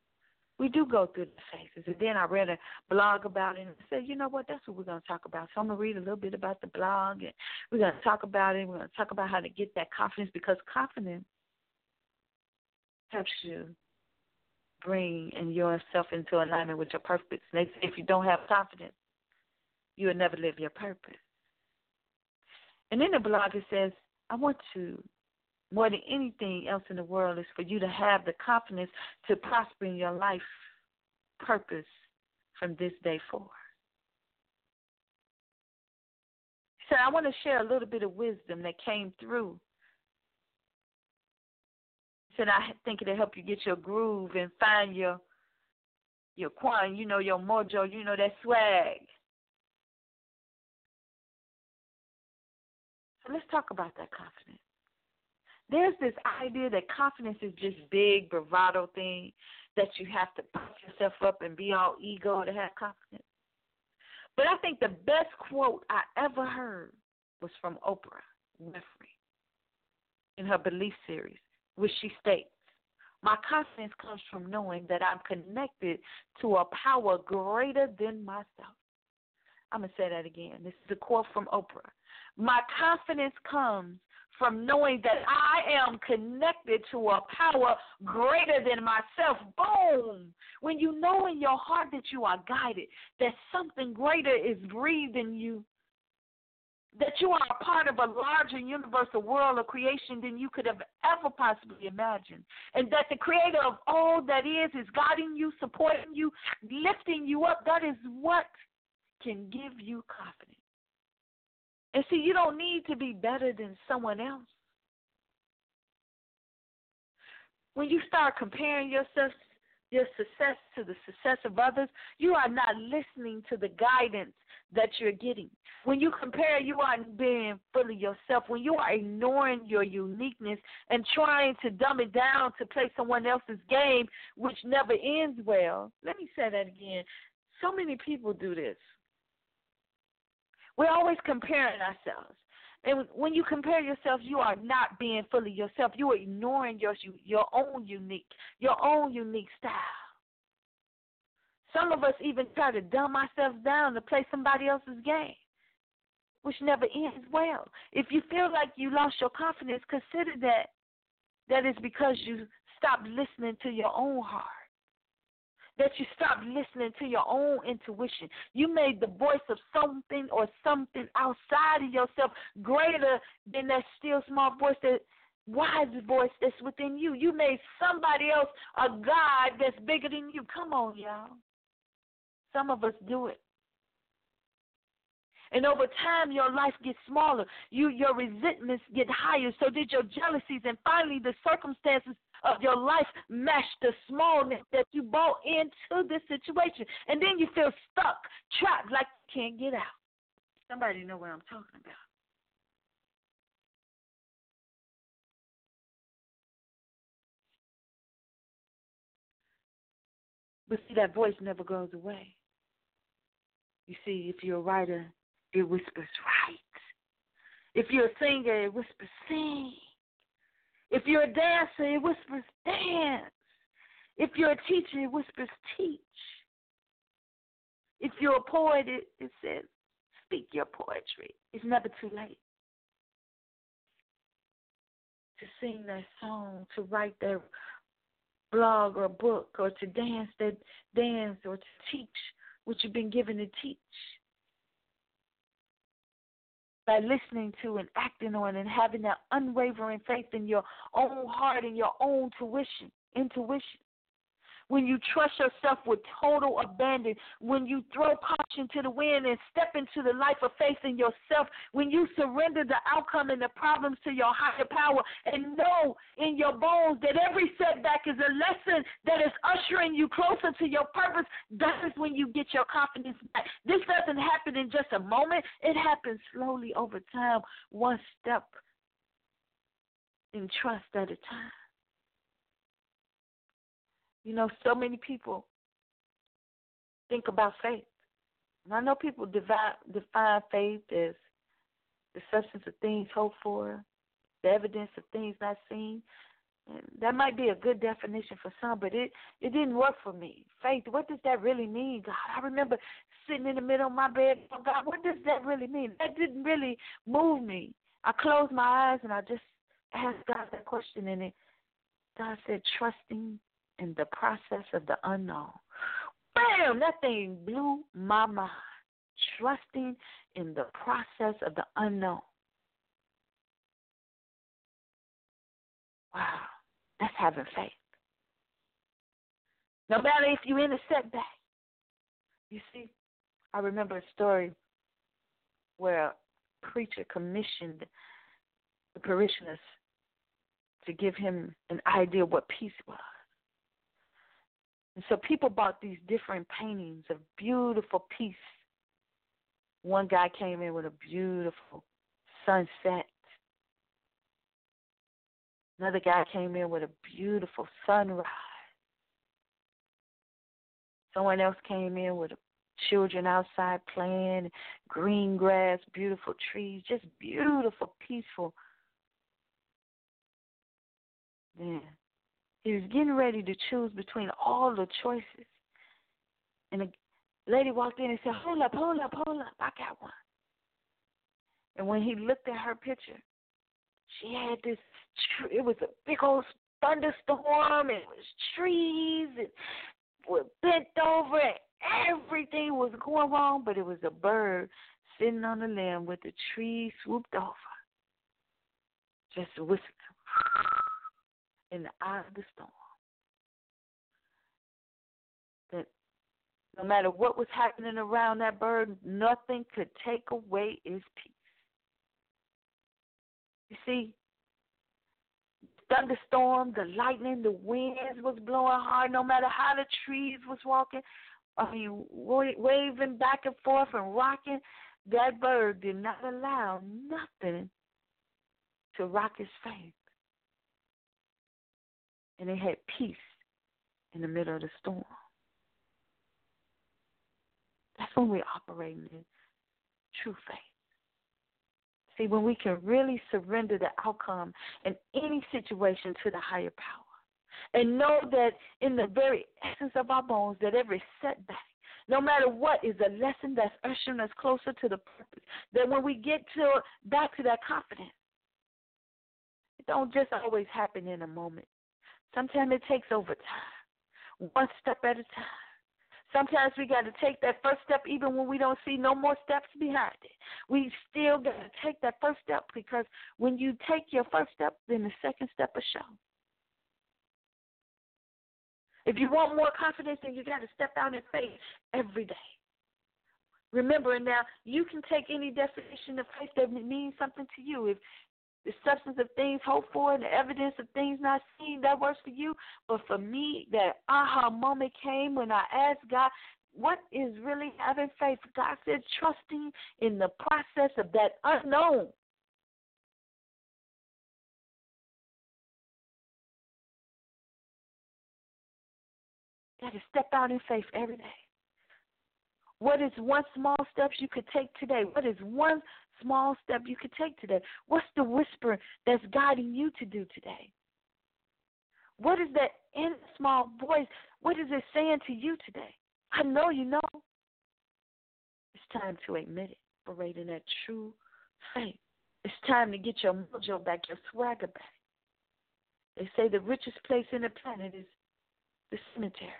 We do go through the phases. And then I read a blog about it and said, you know what, that's what we're going to talk about. So I'm going to read a little bit about the blog, and we're going to talk about it. We're going to talk about how to get that confidence, because confidence helps you bring in yourself into alignment with your purpose. And they say if you don't have confidence, you will never live your purpose. And in the blog it says, I want to, more than anything else in the world, is for you to have the confidence to prosper in your life purpose from this day forward. So I want to share a little bit of wisdom that came through. Said I think it'll help you get your groove and find your your quan, you know, your mojo, you know, that swag. So let's talk about that confidence. There's this idea that confidence is this big bravado thing that you have to puff yourself up and be all ego to have confidence. But I think the best quote I ever heard was from Oprah Winfrey in her Belief series, which she states, my confidence comes from knowing that I'm connected to a power greater than myself. I'm going to say that again. This is a quote from Oprah. My confidence comes from knowing that I am connected to a power greater than myself. Boom! When you know in your heart that you are guided, that something greater is breathing you, that you are a part of a larger universal world of creation than you could have ever possibly imagined, and that the creator of all that is is guiding you, supporting you, lifting you up, that is what can give you confidence. And see, you don't need to be better than someone else. When you start comparing yourself, your success to the success of others, you are not listening to the guidance that you're getting. When you compare, you aren't being fully yourself. When you are ignoring your uniqueness and trying to dumb it down to play someone else's game, which never ends well. Let me say that again. So many people do this. We're always comparing ourselves. And when you compare yourself, you are not being fully yourself. You are ignoring your your own unique, your own unique style. Some of us even try to dumb ourselves down to play somebody else's game, which never ends well. If you feel like you lost your confidence, consider that that is because you stopped listening to your own heart, that you stopped listening to your own intuition. You made the voice of something or something outside of yourself greater than that still small voice, that wise voice that's within you. You made somebody else a God that's bigger than you. Come on, y'all. Some of us do it. And over time, your life gets smaller. You, your resentments get higher. So did your jealousies. And finally, the circumstances of your life match the smallness that you brought into this situation. And then you feel stuck, trapped, like you can't get out. Somebody know what I'm talking about. But see, that voice never goes away. You see, if you're a writer, it whispers right. If you're a singer, it whispers sing. If you're a dancer, it whispers dance. If you're a teacher, it whispers teach. If you're a poet, it, it says speak your poetry. It's never too late to sing that song, to write that blog or book, or to dance that dance, or to teach what you've been given to teach. By listening to and acting on and having that unwavering faith in your own heart and your own tuition, intuition. When you trust yourself with total abandon, when you throw caution to the wind and step into the life of faith in yourself, when you surrender the outcome and the problems to your higher power and know in your bones that every setback is a lesson that is ushering you closer to your purpose, that is when you get your confidence back. This doesn't happen in just a moment. It happens slowly over time, one step in trust at a time. You know, so many people think about faith. And I know people define, define faith as the substance of things hoped for, the evidence of things not seen. And that might be a good definition for some, but it, it didn't work for me. Faith, what does that really mean, God? I remember sitting in the middle of my bed, oh, God, what does that really mean? That didn't really move me. I closed my eyes and I just asked God that question, and it, God said, trusting in the process of the unknown. Bam! That thing blew my mind. Trusting in the process of the unknown. Wow. That's having faith. No matter if you're in a setback. You see, I remember a story where a preacher commissioned the parishioners to give him an idea of what peace was. And so people bought these different paintings of beautiful peace. One guy came in with a beautiful sunset. Another guy came in with a beautiful sunrise. Someone else came in with children outside playing, green grass, beautiful trees, just beautiful, peaceful. Man, he was getting ready to choose between all the choices. And the lady walked in and said, hold up, hold up, hold up, I got one. And when he looked at her picture, she had this, it was a big old thunderstorm, it was trees, it was bent over, everything was going wrong, but it was a bird sitting on the limb with the tree swooped over, just whistling in the eye of the storm. That no matter what was happening around that bird, nothing could take away its peace. You see, thunderstorm, the lightning, the winds was blowing hard, no matter how the trees was walking, I mean, waving back and forth and rocking, that bird did not allow nothing to rock his faith. And it had peace in the middle of the storm. That's when we're operating in true faith. See, when we can really surrender the outcome in any situation to the higher power and know that in the very essence of our bones that every setback, no matter what, is a lesson that's ushering us closer to the purpose, that when we get to back to that confidence, it don't just always happen in a moment. Sometimes it takes over time, one step at a time. Sometimes we got to take that first step even when we don't see no more steps behind it. We still got to take that first step, because when you take your first step, then the second step will show. If you want more confidence, then you got to step out in faith every day. Remember, now, you can take any definition of faith that means something to you. If the substance of things hoped for and the evidence of things not seen, that works for you. But for me, that aha moment came when I asked God, what is really having faith? God said, trusting in the process of that unknown. You got to step out in faith every day. What is one small step you could take today? What is one small step you could take today? What's the whisper that's guiding you to do today? What is that in small voice? What is it saying to you today? I know you know. It's time to admit it, operate in that true faith. It's time to get your mojo back, your swagger back. They say the richest place in the planet is the cemetery.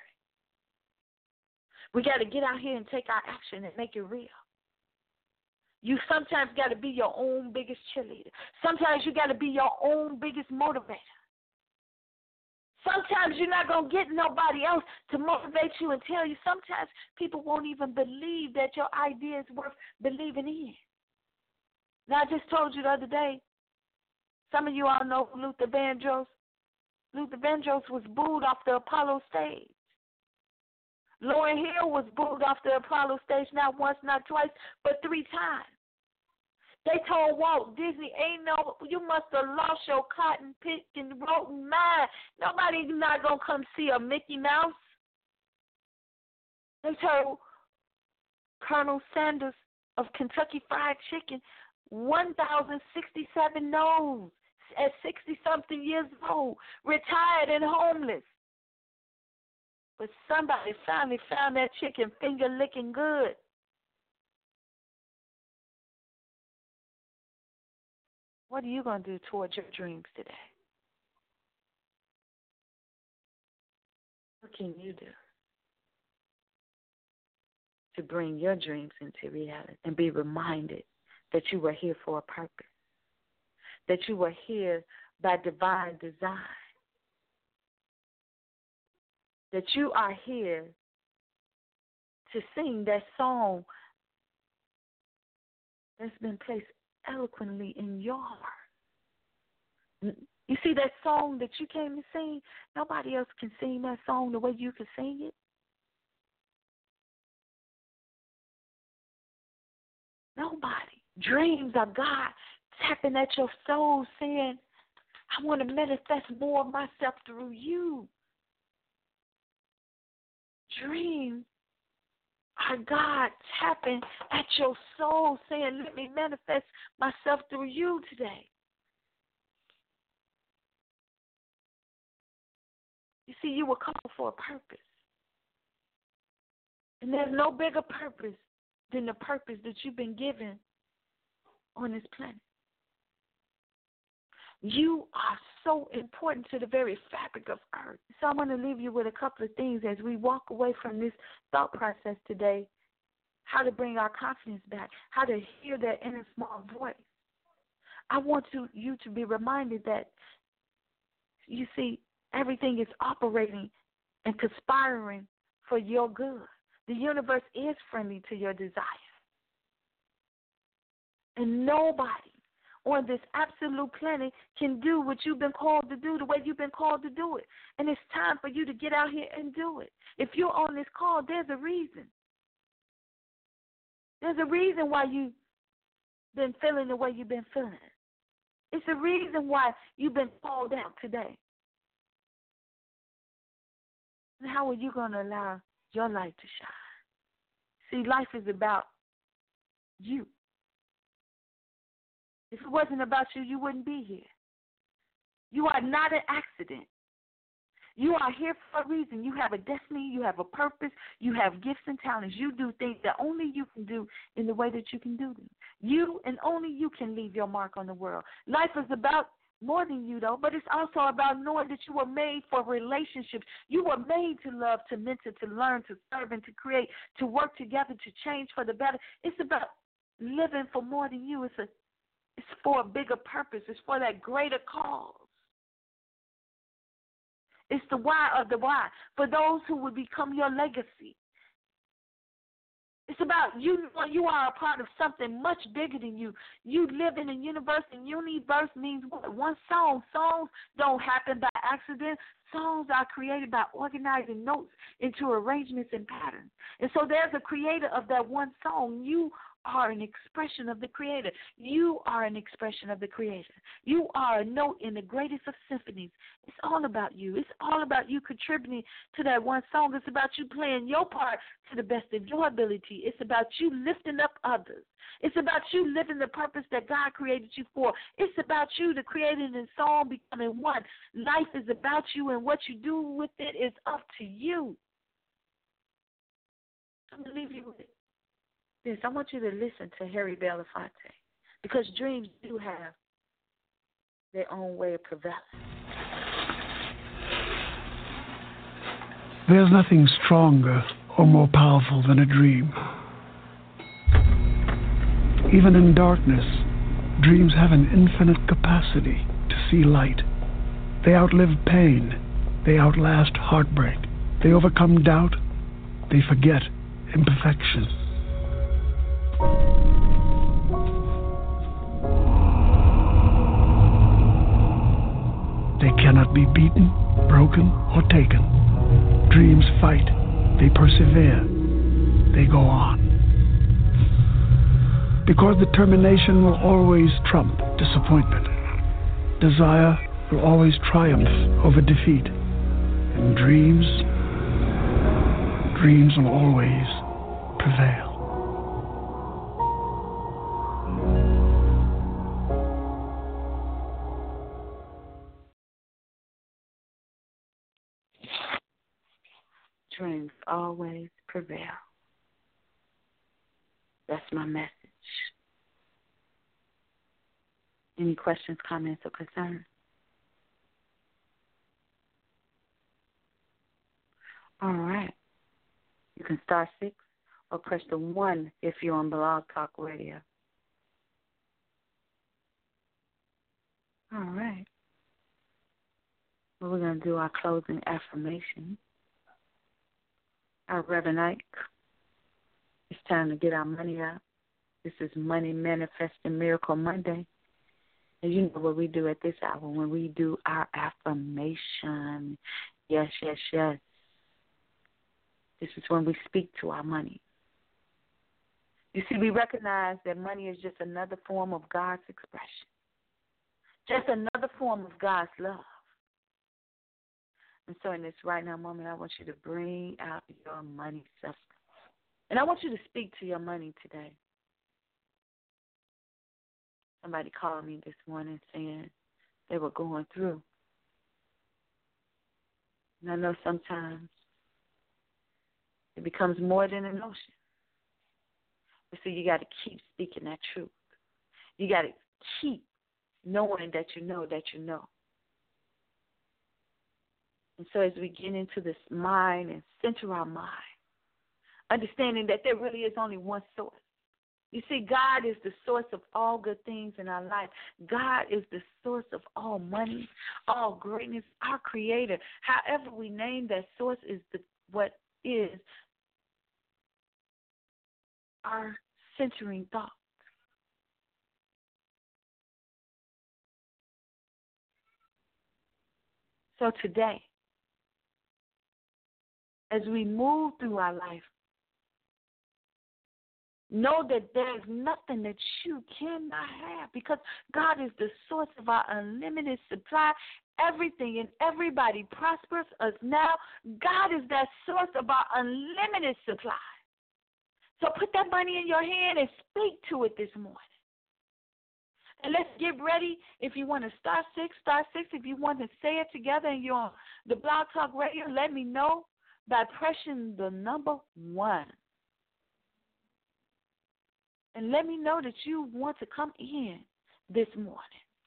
We got to get out here and take our action and make it real. You sometimes got to be your own biggest cheerleader. Sometimes you got to be your own biggest motivator. Sometimes you're not going to get nobody else to motivate you and tell you. Sometimes people won't even believe that your idea is worth believing in. Now, I just told you the other day, some of you all know Luther Vandross. Luther Vandross was booed off the Apollo stage. Lauryn Hill was booed off the Apollo stage not once, not twice, but three times. They told Walt Disney, ain't no, you must have lost your cotton picking rotten mind. Nobody's not going to come see a Mickey Mouse. They told Colonel Sanders of Kentucky Fried Chicken one thousand sixty-seven no's. at sixty-something years old, retired and homeless. But somebody finally found that chicken finger licking good. What are you going to do towards your dreams today? What can you do to bring your dreams into reality and be reminded that you were here for a purpose, that you were here by divine design, that you are here to sing that song that's been placed eloquently in your heart. You see that song that you came to sing? Nobody else can sing that song the way you can sing it. Nobody. Dreams are God tapping at your soul saying, I want to manifest more of myself through you. Dreams are God tapping at your soul saying, let me manifest myself through you today. You see, you were called for a purpose. And there's no bigger purpose than the purpose that you've been given on this planet. You are so important to the very fabric of earth. So I'm going to leave you with a couple of things as we walk away from this thought process today, how to bring our confidence back, how to hear that inner small voice. I want to, you to be reminded that, you see, everything is operating and conspiring for your good. The universe is friendly to your desire. And nobody on this absolute planet can do what you've been called to do the way you've been called to do it. And it's time for you to get out here and do it. If you're on this call, there's a reason. There's a reason why you've been feeling the way you've been feeling. It's a reason why you've been called out today. And how are you going to allow your light to shine? See, life is about you. If it wasn't about you, you wouldn't be here. You are not an accident. You are here for a reason. You have a destiny. You have a purpose. You have gifts and talents. You do things that only you can do in the way that you can do them. You and only you can leave your mark on the world. Life is about more than you, though, but it's also about knowing that you were made for relationships. You were made to love, to mentor, to learn, to serve, and to create, to work together, to change for the better. It's about living for more than you. It's a It's for a bigger purpose. It's for that greater cause. It's the why of the why, for those who would become your legacy. It's about you. You are a part of something much bigger than you. You live in a universe, and universe means what? One song. Songs don't happen by accident. Songs are created by organizing notes into arrangements and patterns. And so there's a creator of that one song. You are an expression of the Creator. You are an expression of the Creator. You are a note in the greatest of symphonies. It's all about you. It's all about you contributing to that one song. It's about you playing your part to the best of your ability. It's about you lifting up others. It's about you living the purpose that God created you for. It's about you, the creating and song, becoming one. Life is about you, and what you do with it is up to you. I'm going to leave you with it. Yes, I want you to listen to Harry Belafonte, because dreams do have their own way of prevailing. There's nothing stronger or more powerful than a dream. Even in darkness, dreams have an infinite capacity to see light. They outlive pain. They outlast heartbreak. They overcome doubt. They forget imperfection. They cannot be beaten, broken, or taken. Dreams fight. They persevere. They go on. Because determination will always trump disappointment. Desire will always triumph over defeat. And dreams, dreams will always prevail. always prevail. That's my message. Any questions, comments, or concerns? All right. You can star six or press the one if you're on Blog Talk Radio. All right. Well, we're going to do our closing affirmation. Our Reverend Ike, it's time to get our money out. This is Money Manifesting Miracle Monday. And you know what we do at this hour when we do our affirmation. Yes, yes, yes. This is when we speak to our money. You see, we recognize that money is just another form of God's expression, just another form of God's love. And so in this right now moment, I want you to bring out your money substance. And I want you to speak to your money today. Somebody called me this morning saying they were going through. And I know sometimes it becomes more than an ocean. But see, you got to keep speaking that truth. You got to keep knowing that you know that you know. And so as we get into this mind and center our mind, understanding that there really is only one source. You see, God is the source of all good things in our life. God is the source of all money, all greatness, our creator. However we name that source is the what is our centering thought. So today, as we move through our life, know that there's nothing that you cannot have because God is the source of our unlimited supply. Everything and everybody prospers us now. God is that source of our unlimited supply. So put that money in your hand and speak to it this morning. And let's get ready. If you want to star six, star six. If you want to say it together and you're on the Blog Talk Radio, let me know by pressing the number one. And let me know that you want to come in this morning.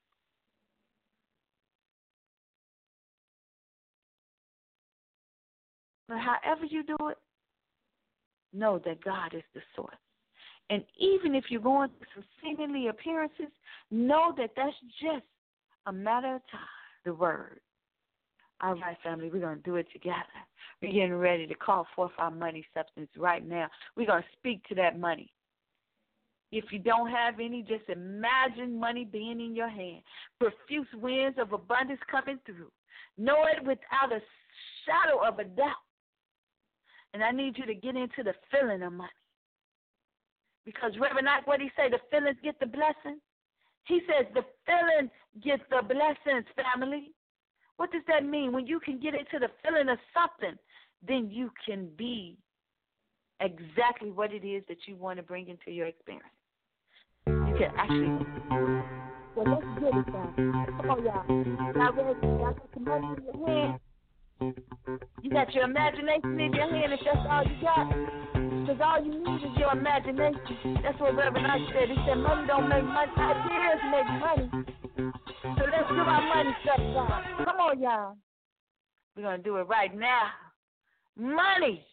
But however you do it, know that God is the source. And even if you're going through some seemingly appearances, know that that's just a matter of time, the word. All right, family, we're going to do it together. We're getting ready to call forth our money substance right now. We're going to speak to that money. If you don't have any, just imagine money being in your hand. Profuse winds of abundance coming through. Know it without a shadow of a doubt. And I need you to get into the feeling of money. Because Reverend Ike, what he say, the feelings get the blessing? He says the feeling gets the blessings, family. What does that mean? When you can get into the feeling of something, then you can be exactly what it is that you want to bring into your experience. You can actually. Well, let's get it down. Come on, y'all. Y'all ready? Y'all got some money in your hand. You got your imagination in your hand if that's all you got. Because all you need is your imagination. That's what Reverend Ike said. He said money don't make money. Ideas make money. So let's do our money stuff, y'all. Come on, y'all. We're going to do it right now. Money.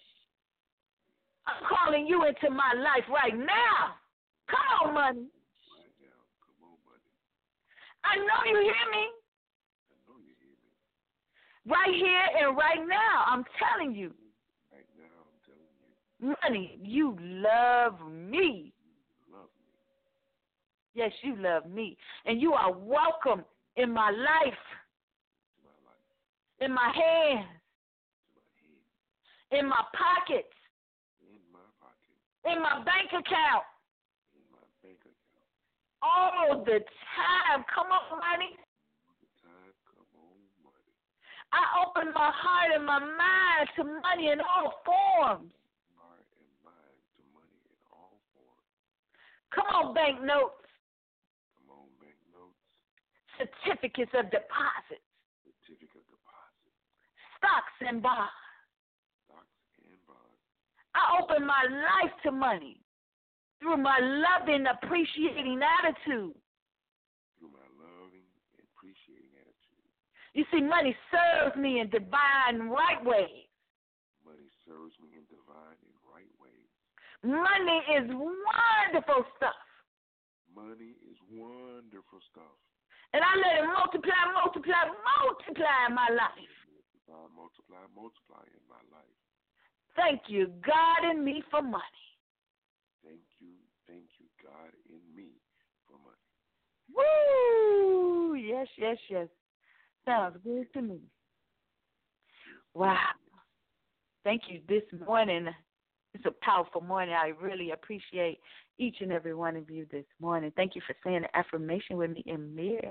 I'm calling you into my life right now. Come on, money. Right now. Come on, money. I know you hear me. I know you hear me. Right here and right now. I'm telling you. Right now, I'm telling you. Money, you love me. You love me. Yes, you love me. And you are welcome in my life. To my life. In my hands. To my head. In my pockets. In my pocket. In my bank account. In my bank account. All the time. Come on, money. All the time. Come on, money. I open my heart and my mind to money in all forms. Heart and mind to money in all forms. Come on, bank notes. Come on, bank notes. Certificates of deposit. Certificate of deposit. Stocks and bonds. Stocks and bonds. given my life to money through my loving, appreciating attitude. Through my loving, appreciating attitude. You see, money serves me in divine right ways. Money serves me in divine and right ways. Money is wonderful stuff. Money is wonderful stuff. And I let it multiply, multiply, multiply in my life. Multiply, multiply, multiply in my life. Thank you, God, in me for money. Thank you, thank you, God, in me for money. Woo! Yes, yes, yes. Sounds good to me. Wow. Thank you this morning. It's a powerful morning. I really appreciate each and every one of you this morning. Thank you for saying the affirmation with me in mirror.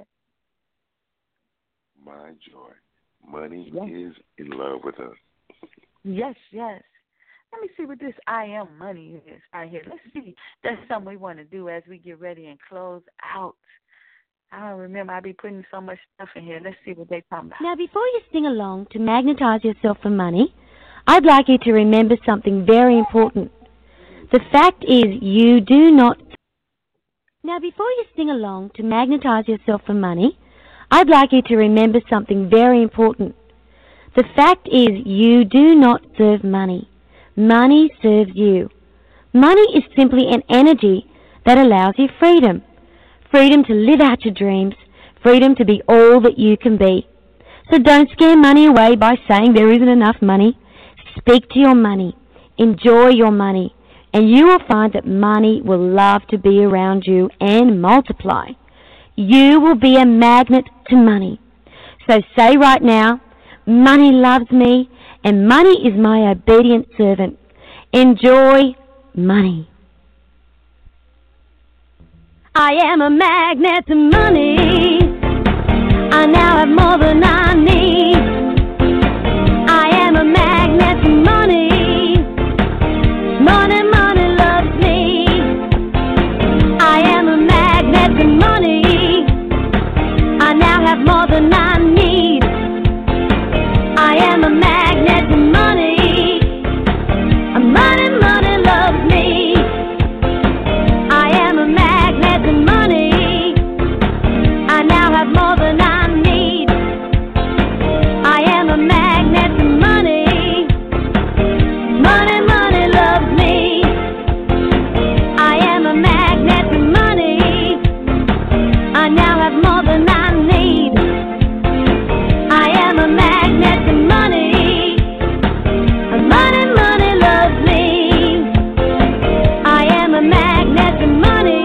My joy. Money yes. is in love with us. Yes, yes. Let me see what this I am money is right here. Let's see. That's something we want to do as we get ready and close out. I don't remember. I be putting so much stuff in here. Let's see what they talking about. Now, before you sing along to magnetize yourself for money, I'd like you to remember something very important. The fact is you do not... Now, before you sing along to magnetize yourself for money, I'd like you to remember something very important. The fact is you do not serve money. Money serves you. Money is simply an energy that allows you freedom. Freedom to live out your dreams. Freedom to be all that you can be. So don't scare money away by saying there isn't enough money. Speak to your money. Enjoy your money. And you will find that money will love to be around you and multiply. You will be a magnet to money. So say right now, money loves me, and money is my obedient servant. Enjoy money. I am a magnet to money. I now have more than I need. I am a magnet to money. Money, money loves me. I am a magnet to money. I now have more than I need. I am a magnet to money. Money, money loves me. I am a magnet to money. I now have more than I need. I am a magnet to money. Money, money loves me. I am a magnet to money. I now have more than I need. I am a magnet to money. Money, money loves me. I am a magnet to money.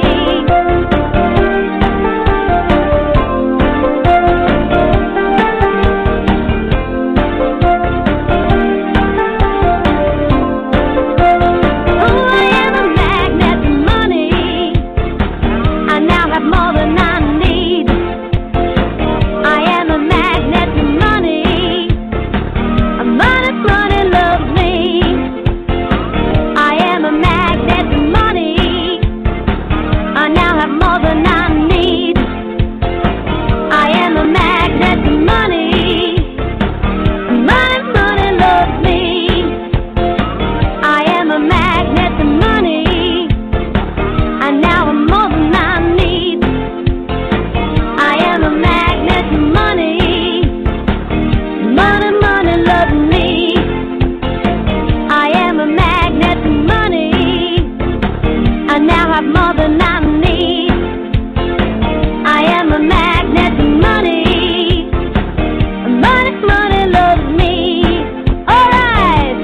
Oh, I am a magnet to money. I now have more than I need. I am a magnet to money. Money, money loves me. I am a magnet to money. I now have more than I need. I am a magnet to money. Money, money loves me. I am a magnet to money. I now have more than I need. I am a magnet to money. Money, money loves me. I am a magnet to money. I now have more than I need. I am a magnet to money. Money, money loves me. All right.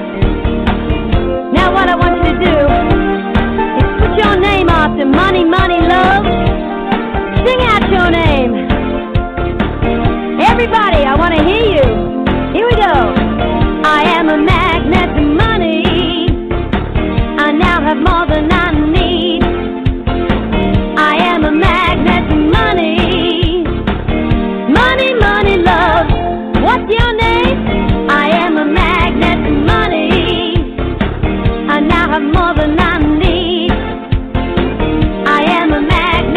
Now what I want you to do is put your name after money, money, love. Sing out your name. Everybody, I want to hear you. Here we go. I am a magnet to money. I now have more than I need. I am a magnet to money. Money, money, love. What's your name? I am a magnet to money. I now have more than I need. I am a magnet.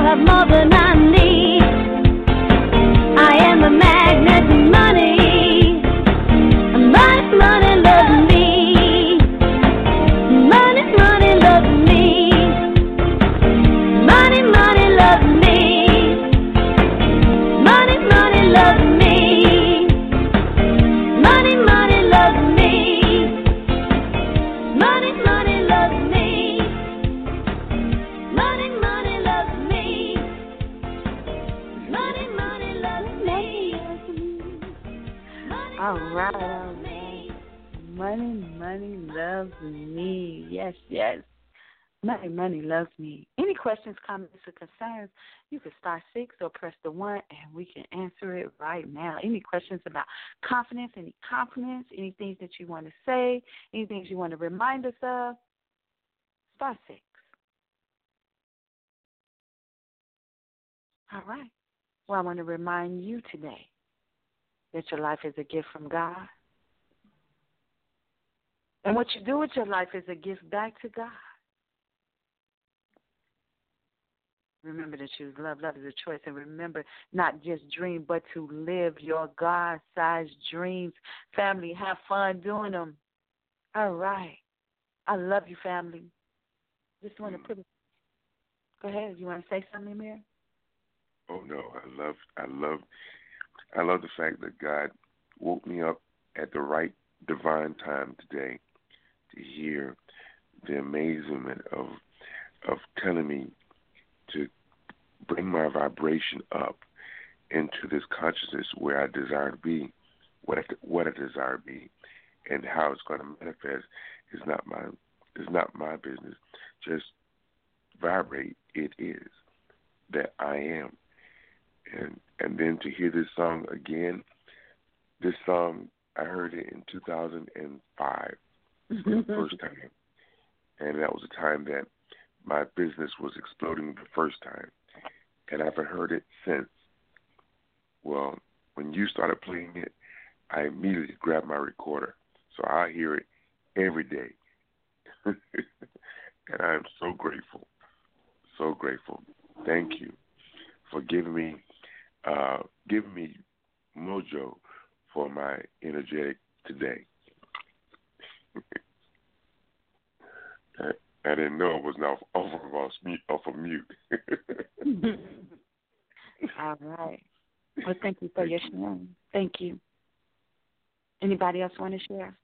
have more than I need. I am a magnet to money. Money, money, love me. Money, money, love me. Money, money, love me. Money, money, love me. Money, money, love me. Money, money, love me. Money, money, love me. Money, money, love me. All right, all right. Money, money loves me. Yes, yes. Money, money loves me. Any questions, comments, or concerns, you can star six or press the one, and we can answer it right now. Any questions about confidence, any confidence, any things that you want to say, any things you want to remind us of, star six. All right. Well, I want to remind you today that your life is a gift from God. And what you do with your life is a gift back to God. Remember to choose love. Love is a choice. And remember, not just dream, but to live your God-sized dreams. Family, have fun doing them. All right. I love you, family. Just want to put it. Go ahead. You want to say something, Amir? Oh no, I love, I love, I love the fact that God woke me up at the right divine time today to hear the amazement of of telling me to bring my vibration up into this consciousness where I desire to be, what I, what I desire to be, and how it's going to manifest is not my is not my business. Just vibrate. It is that I am. And and then to hear this song again, this song, I heard it in two thousand five for the first time. And that was a time that my business was exploding the first time. And I haven't heard it since. Well, when you started playing it, I immediately grabbed my recorder. So I hear it every day. And I am so grateful, so grateful. Thank you for giving me Uh, give me mojo for my energetic today. I, I didn't know it was off off of off, off of mute. All right. Well, thank you for your sharing. Thank you. Anybody else want to share?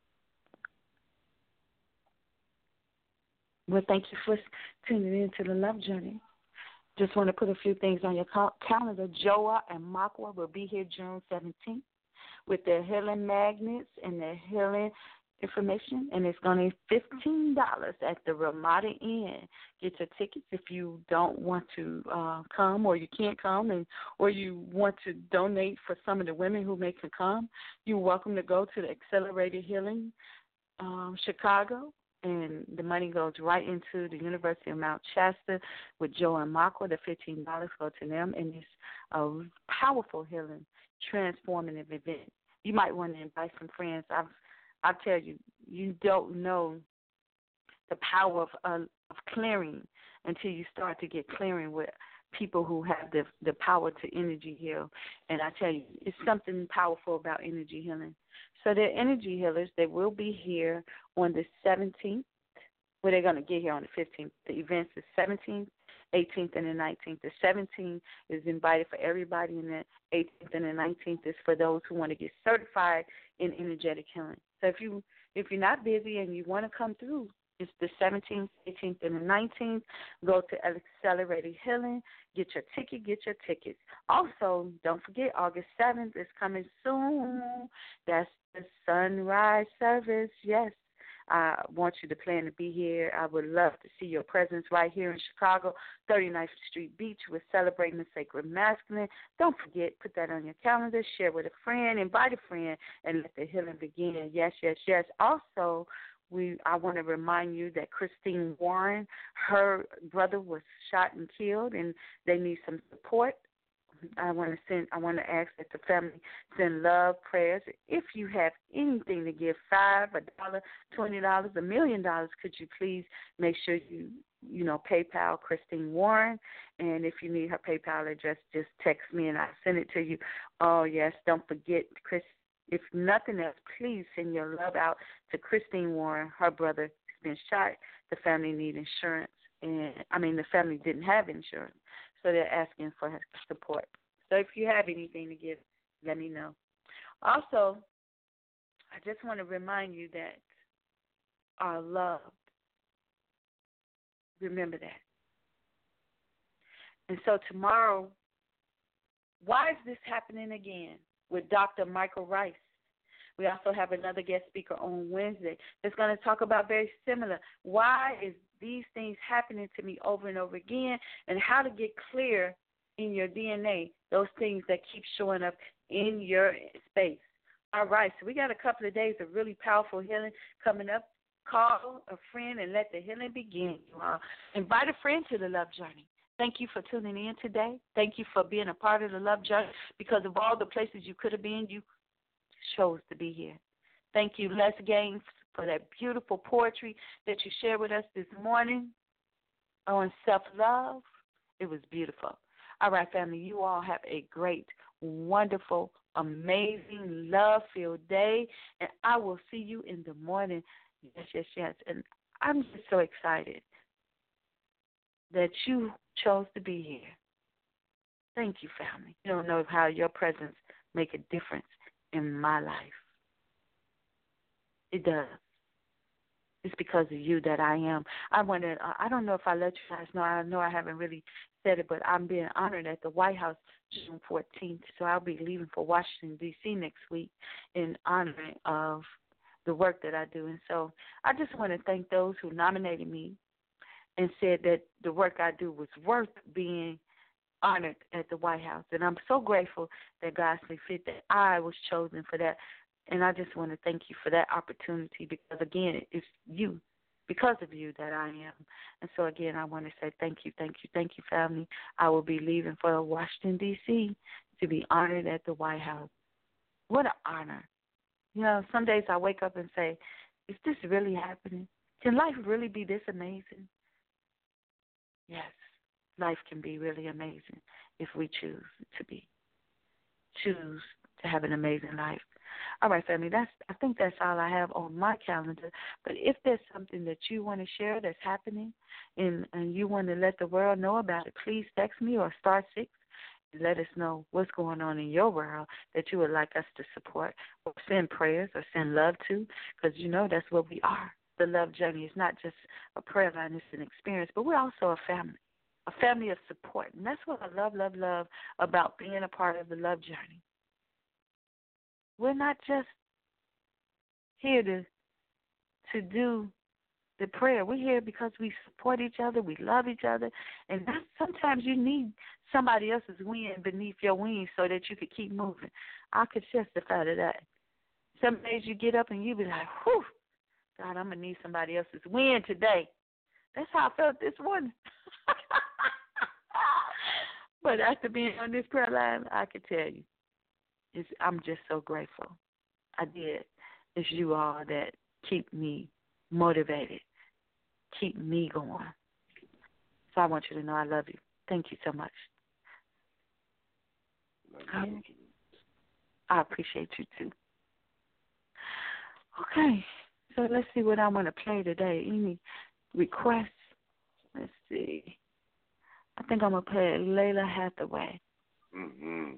Well, thank you for tuning in to the Love Journey. Just want to put a few things on your cal- calendar. Joa and Makwa will be here June seventeenth with their healing magnets and their healing information, and it's going to be fifteen dollars at the Ramada Inn. Get your tickets if you don't want to uh, come or you can't come, and or you want to donate for some of the women who may can come. You're welcome to go to the Accelerated Healing um, Chicago. And the money goes right into the University of Mount Shasta with Joe and Makwa. The fifteen dollars go to them, and it's a powerful healing, transformative event. You might want to invite some friends. I've, I tell you, you don't know the power of, uh, of clearing until you start to get clearing with people who have the the power to energy heal. And I tell you, it's something powerful about energy healing. So they're energy healers. They will be here on the seventeenth. Well, they're going to get here on the fifteenth. The event's the seventeenth, eighteenth, and the nineteenth. The seventeenth is invited for everybody, and the eighteenth and the nineteenth is for those who want to get certified in energetic healing. So if, you, if you're not busy and you want to come through, it's the seventeenth, eighteenth, and the nineteenth. Go to Accelerated Healing. Get your ticket. Get your tickets. Also, don't forget, August seventh is coming soon. That's the sunrise service. Yes, I want you to plan to be here. I would love to see your presence right here in Chicago, thirty-ninth Street Beach. We're celebrating the sacred masculine. Don't forget, put that on your calendar. Share with a friend. Invite a friend, and let the healing begin. Yes, yes, yes. Also, We, I want to remind you that Christine Warren, her brother was shot and killed, and they need some support I want to send. I want to ask that the family send love, prayers. If you have anything to give, five, a dollar, twenty dollars, a million dollars, could you please make sure you, you know, PayPal Christine Warren. And if you need her PayPal address, just text me and I'll send it to you. Oh yes, don't forget, Chris. If nothing else, please send your love out to Christine Warren. Her brother has been shot. The family need insurance, and I mean the family didn't have insurance. So they're asking for support. So if you have anything to give, let me know. Also, I just want to remind you that are loved. Remember that. And so tomorrow, why is this happening again with Doctor Michael Rice? We also have another guest speaker on Wednesday that's going to talk about very similar. Why is these things happening to me over and over again, and how to get clear in your D N A, those things that keep showing up in your space. All right, so we got a couple of days of really powerful healing coming up. Call a friend and let the healing begin. Uh, invite a friend to the Love Journey. Thank you for tuning in today. Thank you for being a part of the Love Journey. Because of all the places you could have been, you chose to be here. Thank you, Les Gaines, for that beautiful poetry that you shared with us this morning on self-love. It was beautiful. All right, family, you all have a great, wonderful, amazing, love-filled day, and I will see you in the morning. Yes, yes, yes. And I'm just so excited that you chose to be here. Thank you, family. You don't know how your presence make a difference in my life. It does. It's because of you that I am. I wanted, uh, I don't know if I let you guys know. I know I haven't really said it, but I'm being honored at the White House June fourteenth. So I'll be leaving for Washington, D C next week in honoring of the work that I do. And so I just want to thank those who nominated me and said that the work I do was worth being honored at the White House. And I'm so grateful that God saw fit that I was chosen for that. And I just want to thank you for that opportunity because, again, it's you, because of you that I am. And so, again, I want to say thank you, thank you, thank you, family. I will be leaving for Washington, D C to be honored at the White House. What an honor. You know, some days I wake up and say, is this really happening? Can life really be this amazing? Yes, life can be really amazing if we choose to be. Choose to have an amazing life. All right, family, that's I think that's all I have on my calendar. But if there's something that you want to share that's happening and, and you want to let the world know about it, please text me or star six and let us know what's going on in your world that you would like us to support or send prayers or send love to, because you know that's what we are. The Love Journey is not just a prayer line, it's an experience, but we're also a family, a family of support. And that's what I love, love, love about being a part of the Love Journey. We're not just here to to do the prayer. We're here because we support each other, we love each other, and that's, sometimes you need somebody else's wing beneath your wings so that you could keep moving. I could testify to that. Some days you get up and you be like, whew, God, I'm going to need somebody else's win today. That's how I felt this morning. But after being on this prayer line, I could tell you, it's, I'm just so grateful. I did. It's you all that keep me motivated, keep me going. So I want you to know I love you. Thank you so much. Um, I appreciate you too. Okay, so let's see what I want to play today. Any requests? Let's see. I think I'm going to play Layla Hathaway. Mm-hmm.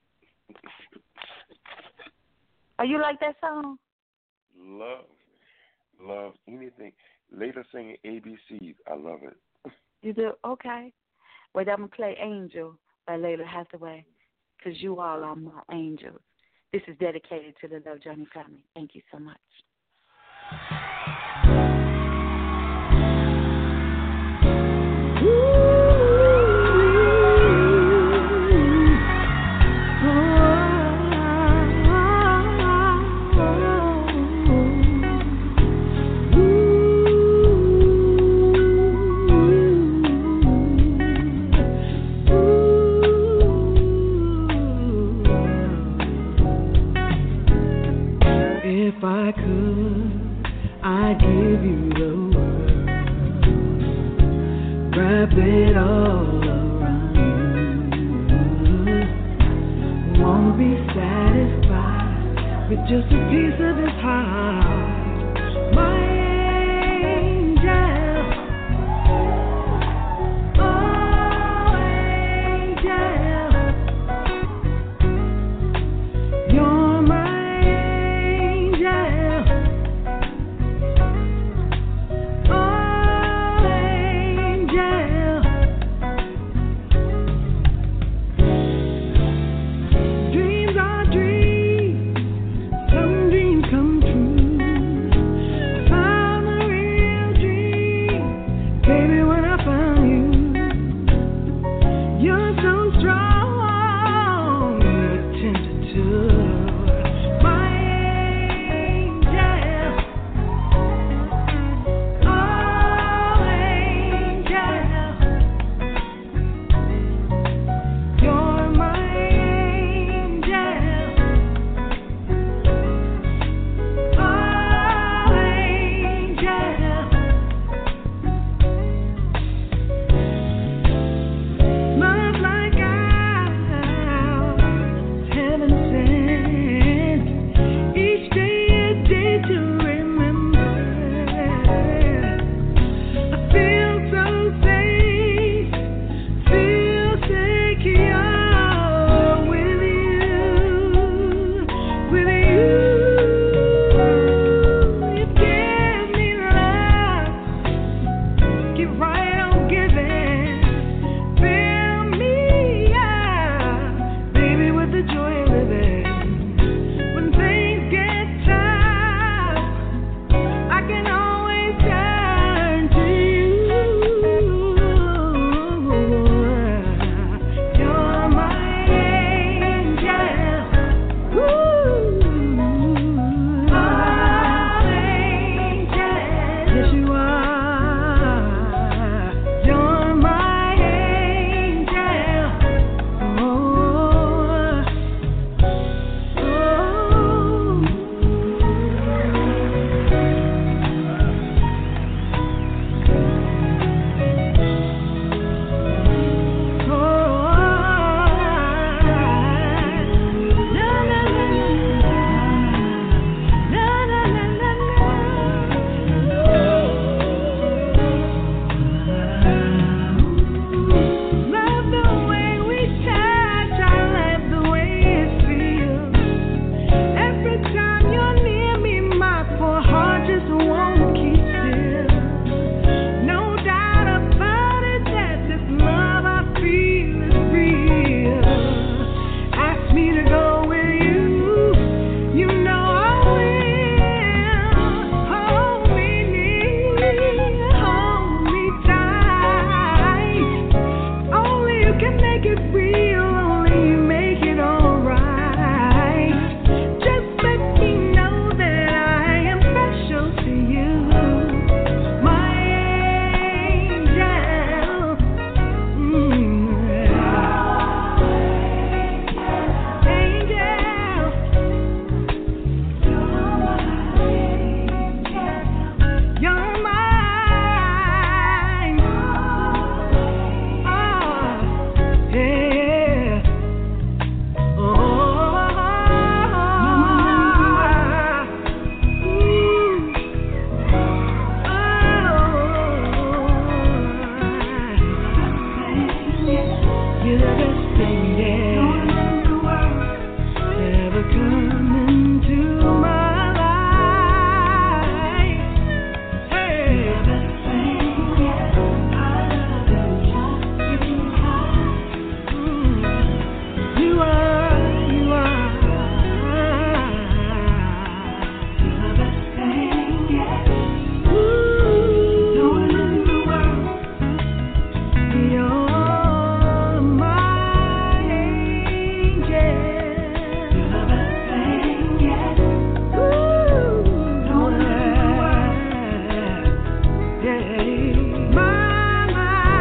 Are you like that song? Love, love anything. Later singing A B Cs. I love it. You do? Okay. Well, I'm going to play Angel by Layla Hathaway because you all are my angels. This is dedicated to the Love Journey family. Thank you so much. with just a piece of his heart. My angel, oh angel, you're my angel, oh angel, dreams are dreams, some dreams come true. I found the real dream, baby, when I found you. You're so strong, you're tempted to my angel, oh angel, you're my angel, oh angel, love like ours, heaven sent, each day a day to remember. I feel so safe, feel secure with you, with you. You give me love, keep right on giving, fill me up, baby, with the joy of living. When things get tough, I can always turn to you. You're my angel, ooh, oh angel, yes you are. You're my angel, oh, love the way we touch, I love the way it feels. Every time you're near me, my poor heart just won't keep still. No doubt about it that this love I feel is real. Ask me to go with you, you know I will. Hold me near, hold me tight. Only you can make it real, only you make it alright. Just let me know that I am special to you, my angel. Mm. Angel, you're mine. Oh, yeah. You're the best thing, yeah, ever come into my life. Hey, you're the best thing, yeah, I love you, you are, you are. You're the best thing, yeah. Ooh, no one in the world. You're my angel. You're the best thing, yeah. Ooh, no one in the world. Yeah, my,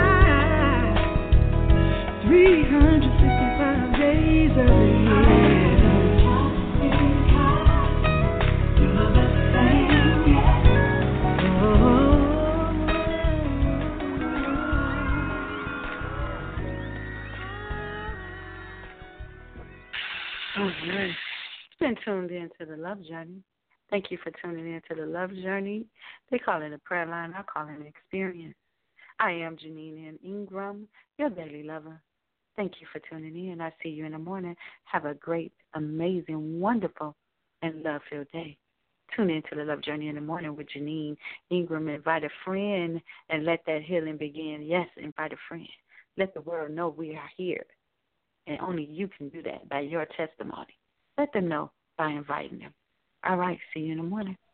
my. three hundred sixty-five days of the year. You're the best thing, yeah. Oh. All right. been tuned in to the Love Journey. Thank you for tuning in to the Love Journey. They call it a prayer line. I call it an experience. I am Janine N. Ingram, your daily lover. Thank you for tuning in. I see you in the morning. Have a great, amazing, wonderful, and love-filled day. Tune in to the Love Journey in the morning with Janine Ingram. Invite a friend and let that healing begin. Yes, invite a friend. Let the world know we are here. And only you can do that by your testimony. Let them know by inviting them. All right, see you in the morning.